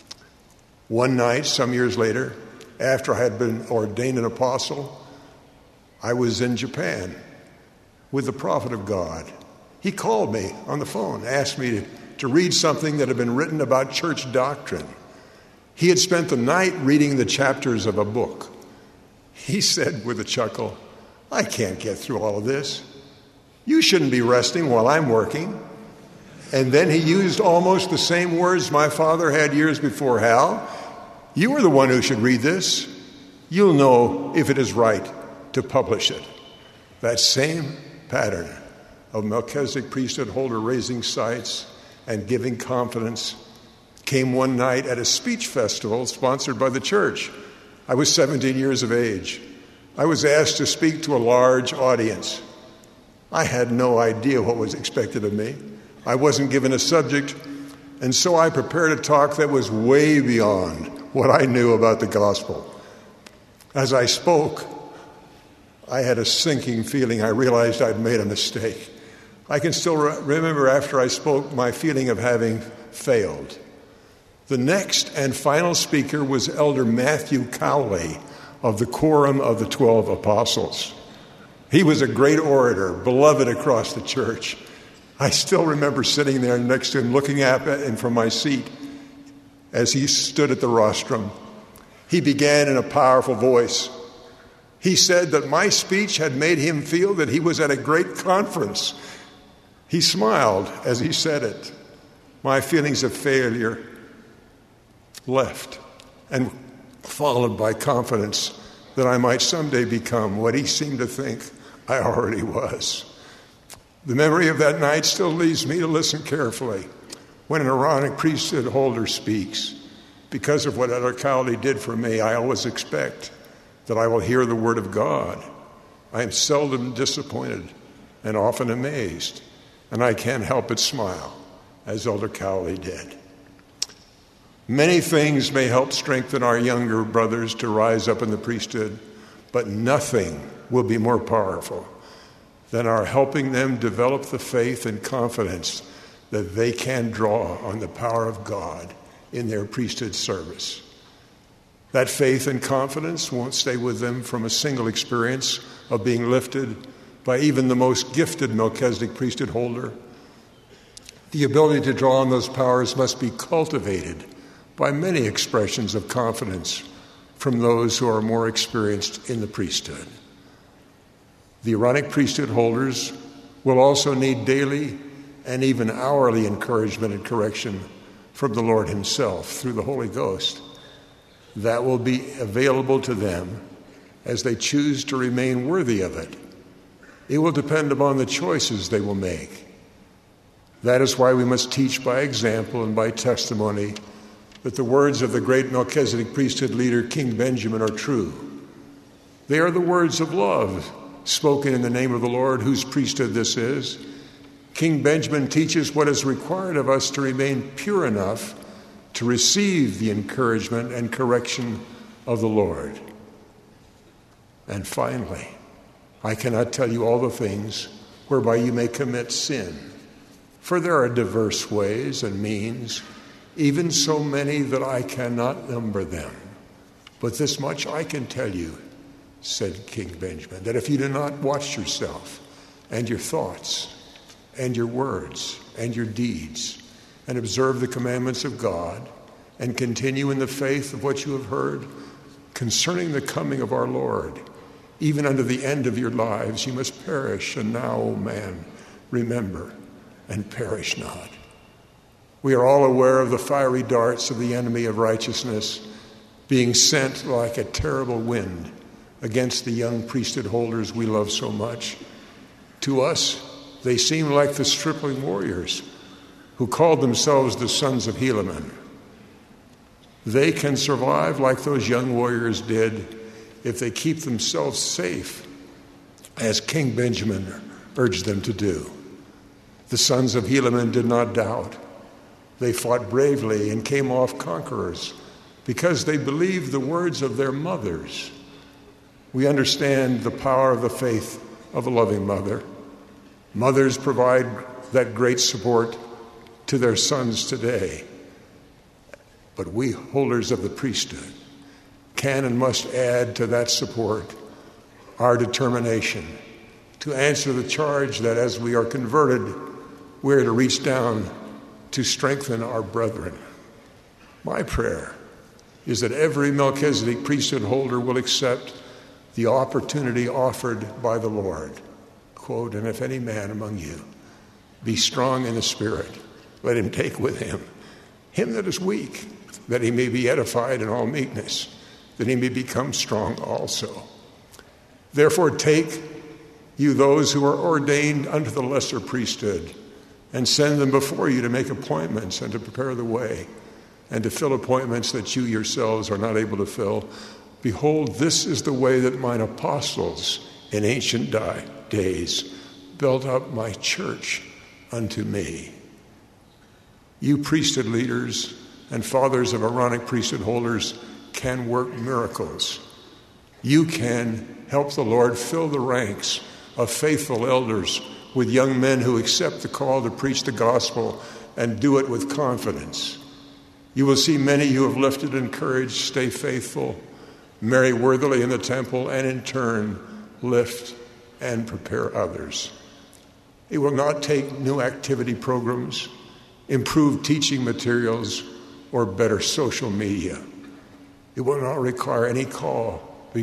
One night, some years later, after I had been ordained an apostle, I was in Japan with the prophet of God. He called me on the phone, asked me to, to read something that had been written about church doctrine. He had spent the night reading the chapters of a book. He said with a chuckle, "I can't get through all of this. You shouldn't be resting while I'm working." And then he used almost the same words my father had years before. "Hal, you are the one who should read this. You'll know if it is right to publish it." That same pattern of Melchizedek priesthood holder raising sights and giving confidence came one night at a speech festival sponsored by the church. I was seventeen years of age. I was asked to speak to a large audience. I had no idea what was expected of me. I wasn't given a subject, and so I prepared a talk that was way beyond what I knew about the gospel. As I spoke, I had a sinking feeling. I realized I'd made a mistake. I can still re- remember after I spoke my feeling of having failed. The next and final speaker was Elder Matthew Cowley of the Quorum of the Twelve Apostles. He was a great orator, beloved across the church. I still remember sitting there next to him, looking at him from my seat as he stood at the rostrum. He began in a powerful voice. He said that my speech had made him feel that he was at a great conference. He smiled as he said it. My feelings of failure left, and followed by confidence that I might someday become what he seemed to think I already was. The memory of that night still leads me to listen carefully when an Aaronic priesthood holder speaks. Because of what Elder Cowley did for me, I always expect that I will hear the word of God. I am seldom disappointed and often amazed, and I can't help but smile, as Elder Cowley did. Many things may help strengthen our younger brothers to rise up in the priesthood, but nothing will be more powerful than our helping them develop the faith and confidence that they can draw on the power of God in their priesthood service. That faith and confidence won't stay with them from a single experience of being lifted by even the most gifted Melchizedek priesthood holder. The ability to draw on those powers must be cultivated by many expressions of confidence from those who are more experienced in the priesthood. The Aaronic priesthood holders will also need daily and even hourly encouragement and correction from the Lord himself through the Holy Ghost. That will be available to them as they choose to remain worthy of it. It will depend upon the choices they will make. That is why we must teach by example and by testimony that the words of the great Melchizedek priesthood leader, King Benjamin, are true. They are the words of love spoken in the name of the Lord, whose priesthood this is. King Benjamin teaches what is required of us to remain pure enough to receive the encouragement and correction of the Lord. And finally, I cannot tell you all the things whereby you may commit sin, for there are diverse ways and means, even so many that I cannot number them. But this much I can tell you, said King Benjamin, that if you do not watch yourself and your thoughts and your words and your deeds and observe the commandments of God and continue in the faith of what you have heard concerning the coming of our Lord, even unto the end of your lives, you must perish. And now, O man, remember and perish not. We are all aware of the fiery darts of the enemy of righteousness being sent like a terrible wind against the young priesthood holders we love so much. To us, they seem like the stripling warriors who called themselves the sons of Helaman. They can survive like those young warriors did if they keep themselves safe, as King Benjamin urged them to do. The sons of Helaman did not doubt. They fought bravely and came off conquerors because they believed the words of their mothers. We understand the power of the faith of a loving mother. Mothers provide that great support to their sons today. But we, holders of the priesthood, can and must add to that support our determination to answer the charge that as we are converted, we are to reach down to strengthen our brethren. My prayer is that every Melchizedek priesthood holder will accept the opportunity offered by the Lord. Quote, and if any man among you be strong in the Spirit, let him take with him him that is weak, that he may be edified in all meekness, that he may become strong also. Therefore take you those who are ordained unto the lesser priesthood, and send them before you to make appointments and to prepare the way, and to fill appointments that you yourselves are not able to fill. Behold, this is the way that mine apostles in ancient di- days built up my church unto me. You priesthood leaders and fathers of Aaronic priesthood holders can work miracles. You can help the Lord fill the ranks of faithful elders with young men who accept the call to preach the gospel and do it with confidence. You will see many you have lifted and encouraged stay faithful, marry worthily in the temple, and in turn lift and prepare others. It will not take new activity programs, improved teaching materials, or better social media. It will not require any call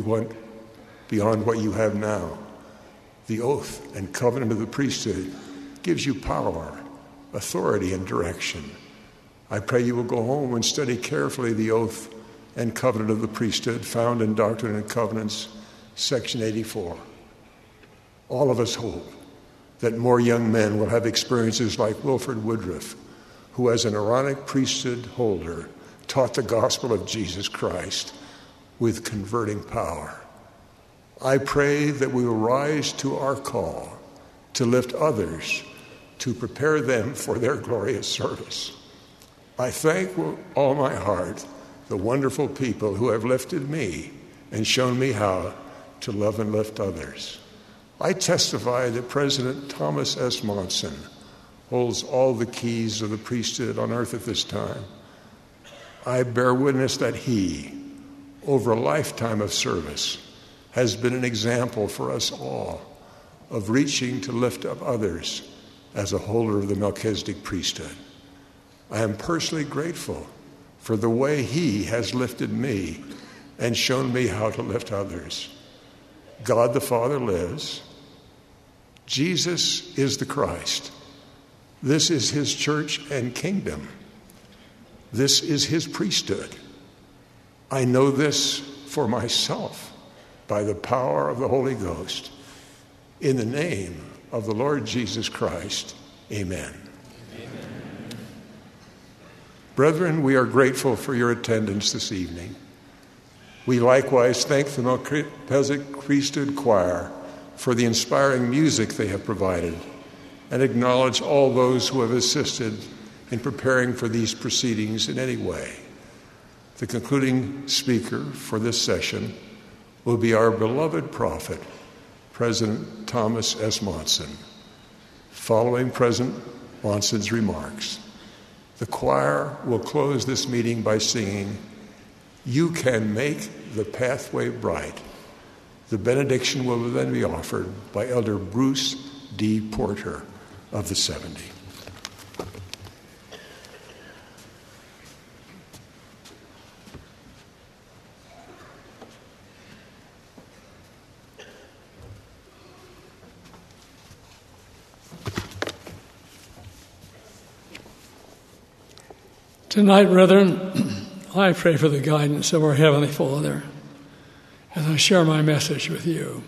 beyond what you have now. The oath and covenant of the priesthood gives you power, authority, and direction. I pray you will go home and study carefully the oath and covenant of the priesthood found in Doctrine and Covenants, section eighty-four. All of us hope that more young men will have experiences like Wilford Woodruff, who as an Aaronic priesthood holder taught the gospel of Jesus Christ with converting power. I pray that we will rise to our call to lift others, to prepare them for their glorious service. I thank with all my heart the wonderful people who have lifted me and shown me how to love and lift others. I testify that President Thomas S. Monson holds all the keys of the priesthood on earth at this time. I bear witness that he, over a lifetime of service, has been an example for us all of reaching to lift up others as a holder of the Melchizedek priesthood. I am personally grateful for the way he has lifted me and shown me how to lift others. God the Father lives. Jesus is the Christ. This is his church and kingdom. This is his priesthood. I know this for myself by the power of the Holy Ghost. In the name of the Lord Jesus Christ, amen. Amen. Brethren, we are grateful for your attendance this evening. We likewise thank the Melchizedek Priesthood Choir for the inspiring music they have provided and acknowledge all those who have assisted in preparing for these proceedings in any way. The concluding speaker for this session will be our beloved prophet, President Thomas S. Monson. Following President Monson's remarks, the choir will close this meeting by singing, "You Can Make the Pathway Bright." The benediction will then be offered by Elder Bruce D. Porter of the seventy. Tonight, brethren, I pray for the guidance of our Heavenly Father as I share my message with you.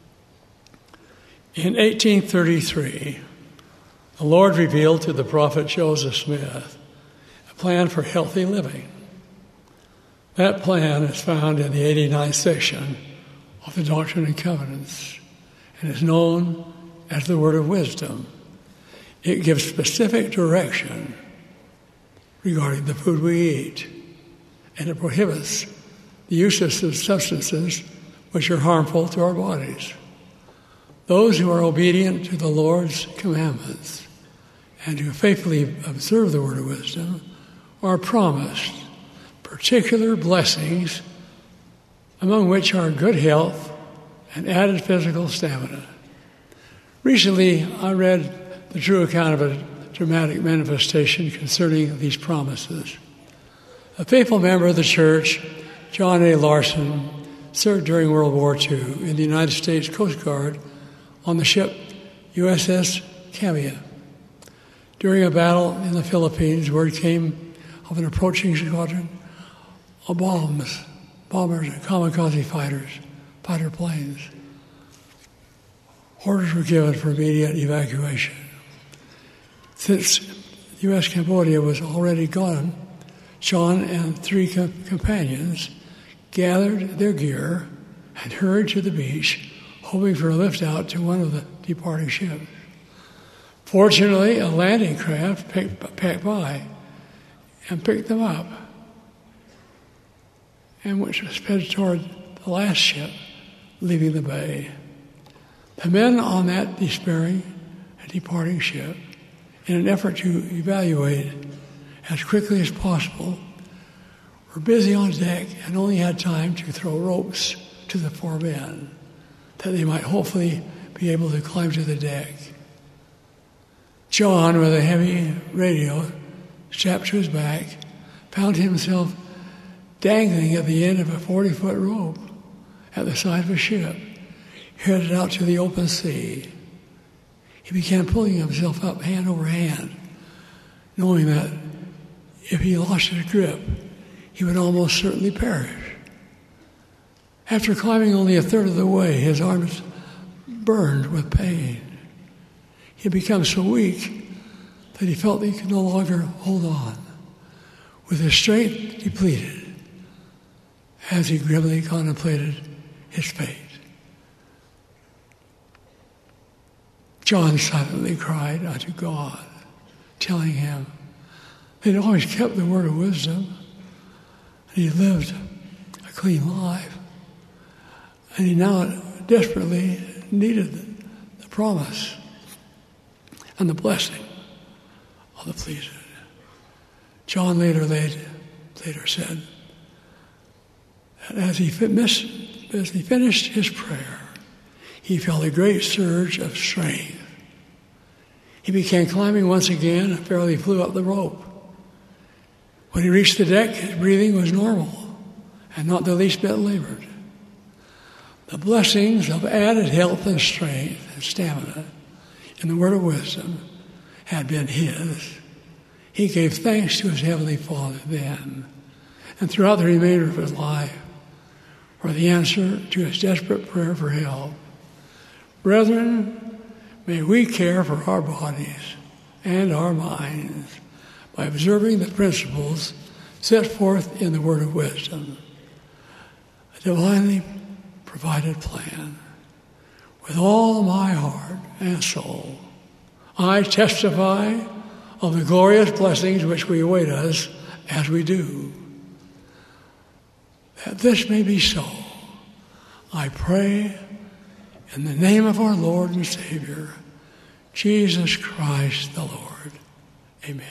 In eighteen thirty-three, the Lord revealed to the prophet Joseph Smith a plan for healthy living. That plan is found in the eighty-ninth section of the Doctrine and Covenants and is known as the Word of Wisdom. It gives specific direction regarding the food we eat, and it prohibits the use of substances which are harmful to our bodies. Those who are obedient to the Lord's commandments and who faithfully observe the word of wisdom are promised particular blessings, among which are good health and added physical stamina. Recently, I read the true account of a dramatic manifestation concerning these promises. A faithful member of the church, John A. Larson, served during World War Two in the United States Coast Guard on the ship U S S Cavia. During a battle in the Philippines, word came of an approaching squadron of bombs, bombers and kamikaze fighters, fighter planes. Orders were given for immediate evacuation. Since U S Cambodia was already gone, John and three co- companions gathered their gear and hurried to the beach, hoping for a lift out to one of the departing ships. Fortunately, a landing craft picked, packed by and picked them up, and which was sped toward the last ship leaving the bay. The men on that despairing and departing ship, in an effort to evaluate as quickly as possible, were busy on deck and only had time to throw ropes to the four men that they might hopefully be able to climb to the deck. John, with a heavy radio strapped to his back, found himself dangling at the end of a forty-foot rope at the side of a ship, headed out to the open sea. He began pulling himself up hand over hand, knowing that if he lost his grip, he would almost certainly perish. After climbing only a third of the way, his arms burned with pain. He had become so weak that he felt that he could no longer hold on, with his strength depleted as he grimly contemplated his fate. John silently cried unto God, telling him that he'd always kept the word of wisdom, and he lived a clean life, and he now desperately needed the promise and the blessing of the priesthood. John later laid, later said that as he, finished, as he finished his prayer, he felt a great surge of strength. He began climbing once again and fairly flew up the rope. When he reached the deck, his breathing was normal and not the least bit labored. The blessings of added health and strength and stamina in the word of wisdom had been his. He gave thanks to his Heavenly Father then and throughout the remainder of his life for the answer to his desperate prayer for help. Brethren, may we care for our bodies and our minds by observing the principles set forth in the Word of Wisdom, a divinely provided plan. With all my heart and soul, I testify of the glorious blessings which we await us as we do. That this may be so, I pray in the name of our Lord and Savior, Jesus Christ the Lord. Amen.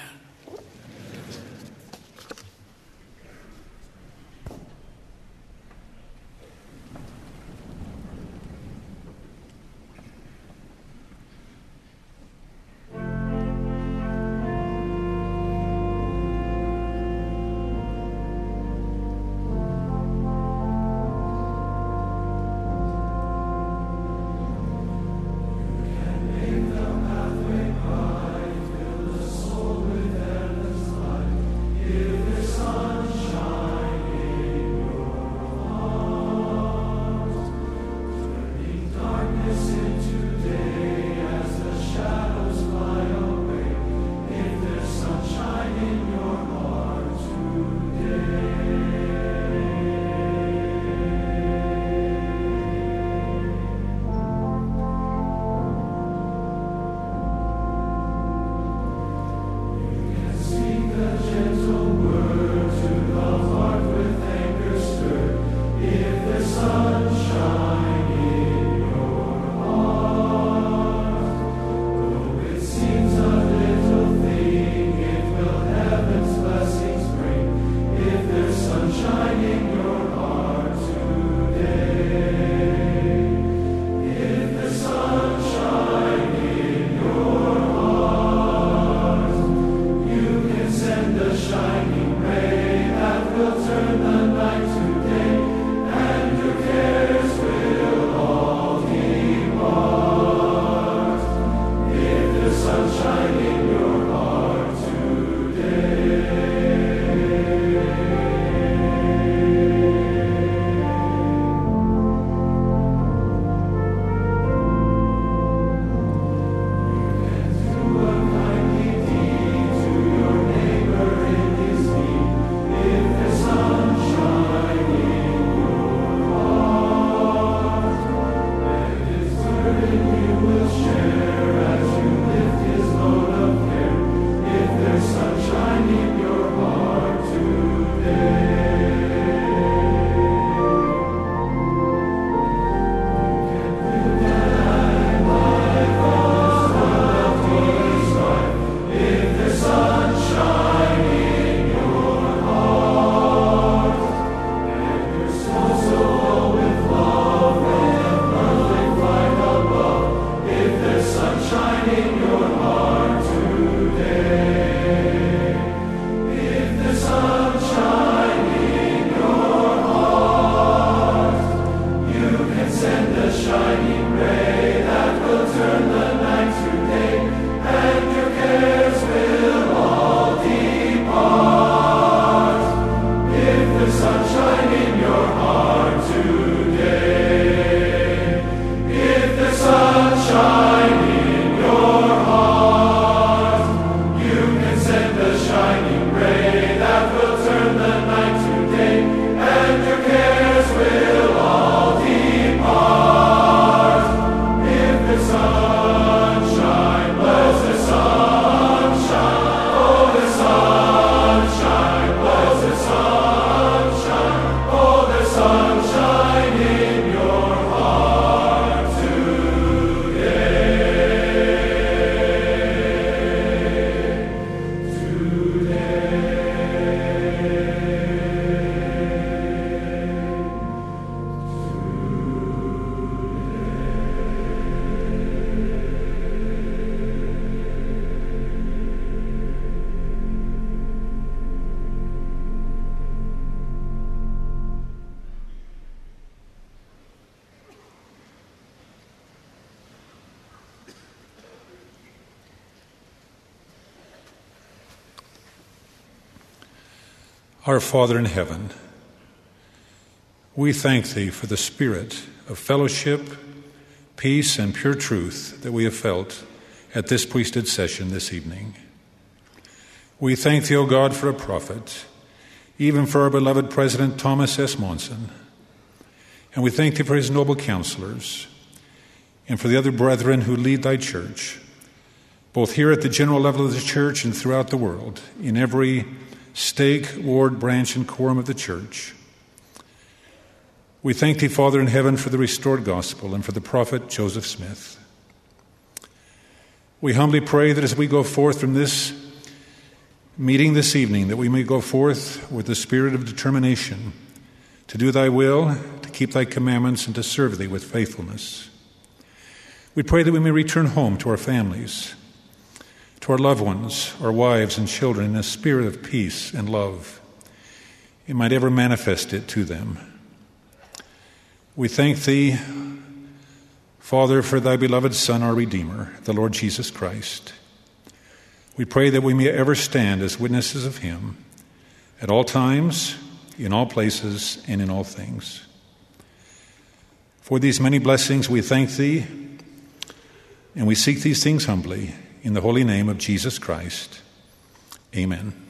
Our Father in heaven, we thank thee for the spirit of fellowship, peace, and pure truth that we have felt at this priesthood session this evening. We thank thee, O God, for a prophet, even for our beloved President Thomas S. Monson. And we thank thee for his noble counselors and for the other brethren who lead thy church, both here at the general level of the church and throughout the world, in every stake, ward, branch, and quorum of the church. We thank thee, Father in heaven, for the restored gospel and for the prophet Joseph Smith. We humbly pray that as we go forth from this meeting this evening, that we may go forth with the spirit of determination to do thy will, to keep thy commandments, and to serve thee with faithfulness. We pray that we may return home to our families, to our loved ones, our wives and children, in a spirit of peace and love, and might ever manifest it to them. We thank thee, Father, for thy beloved Son, our Redeemer, the Lord Jesus Christ. We pray that we may ever stand as witnesses of him at all times, in all places, and in all things. For these many blessings we thank thee, and we seek these things humbly in the holy name of Jesus Christ. Amen.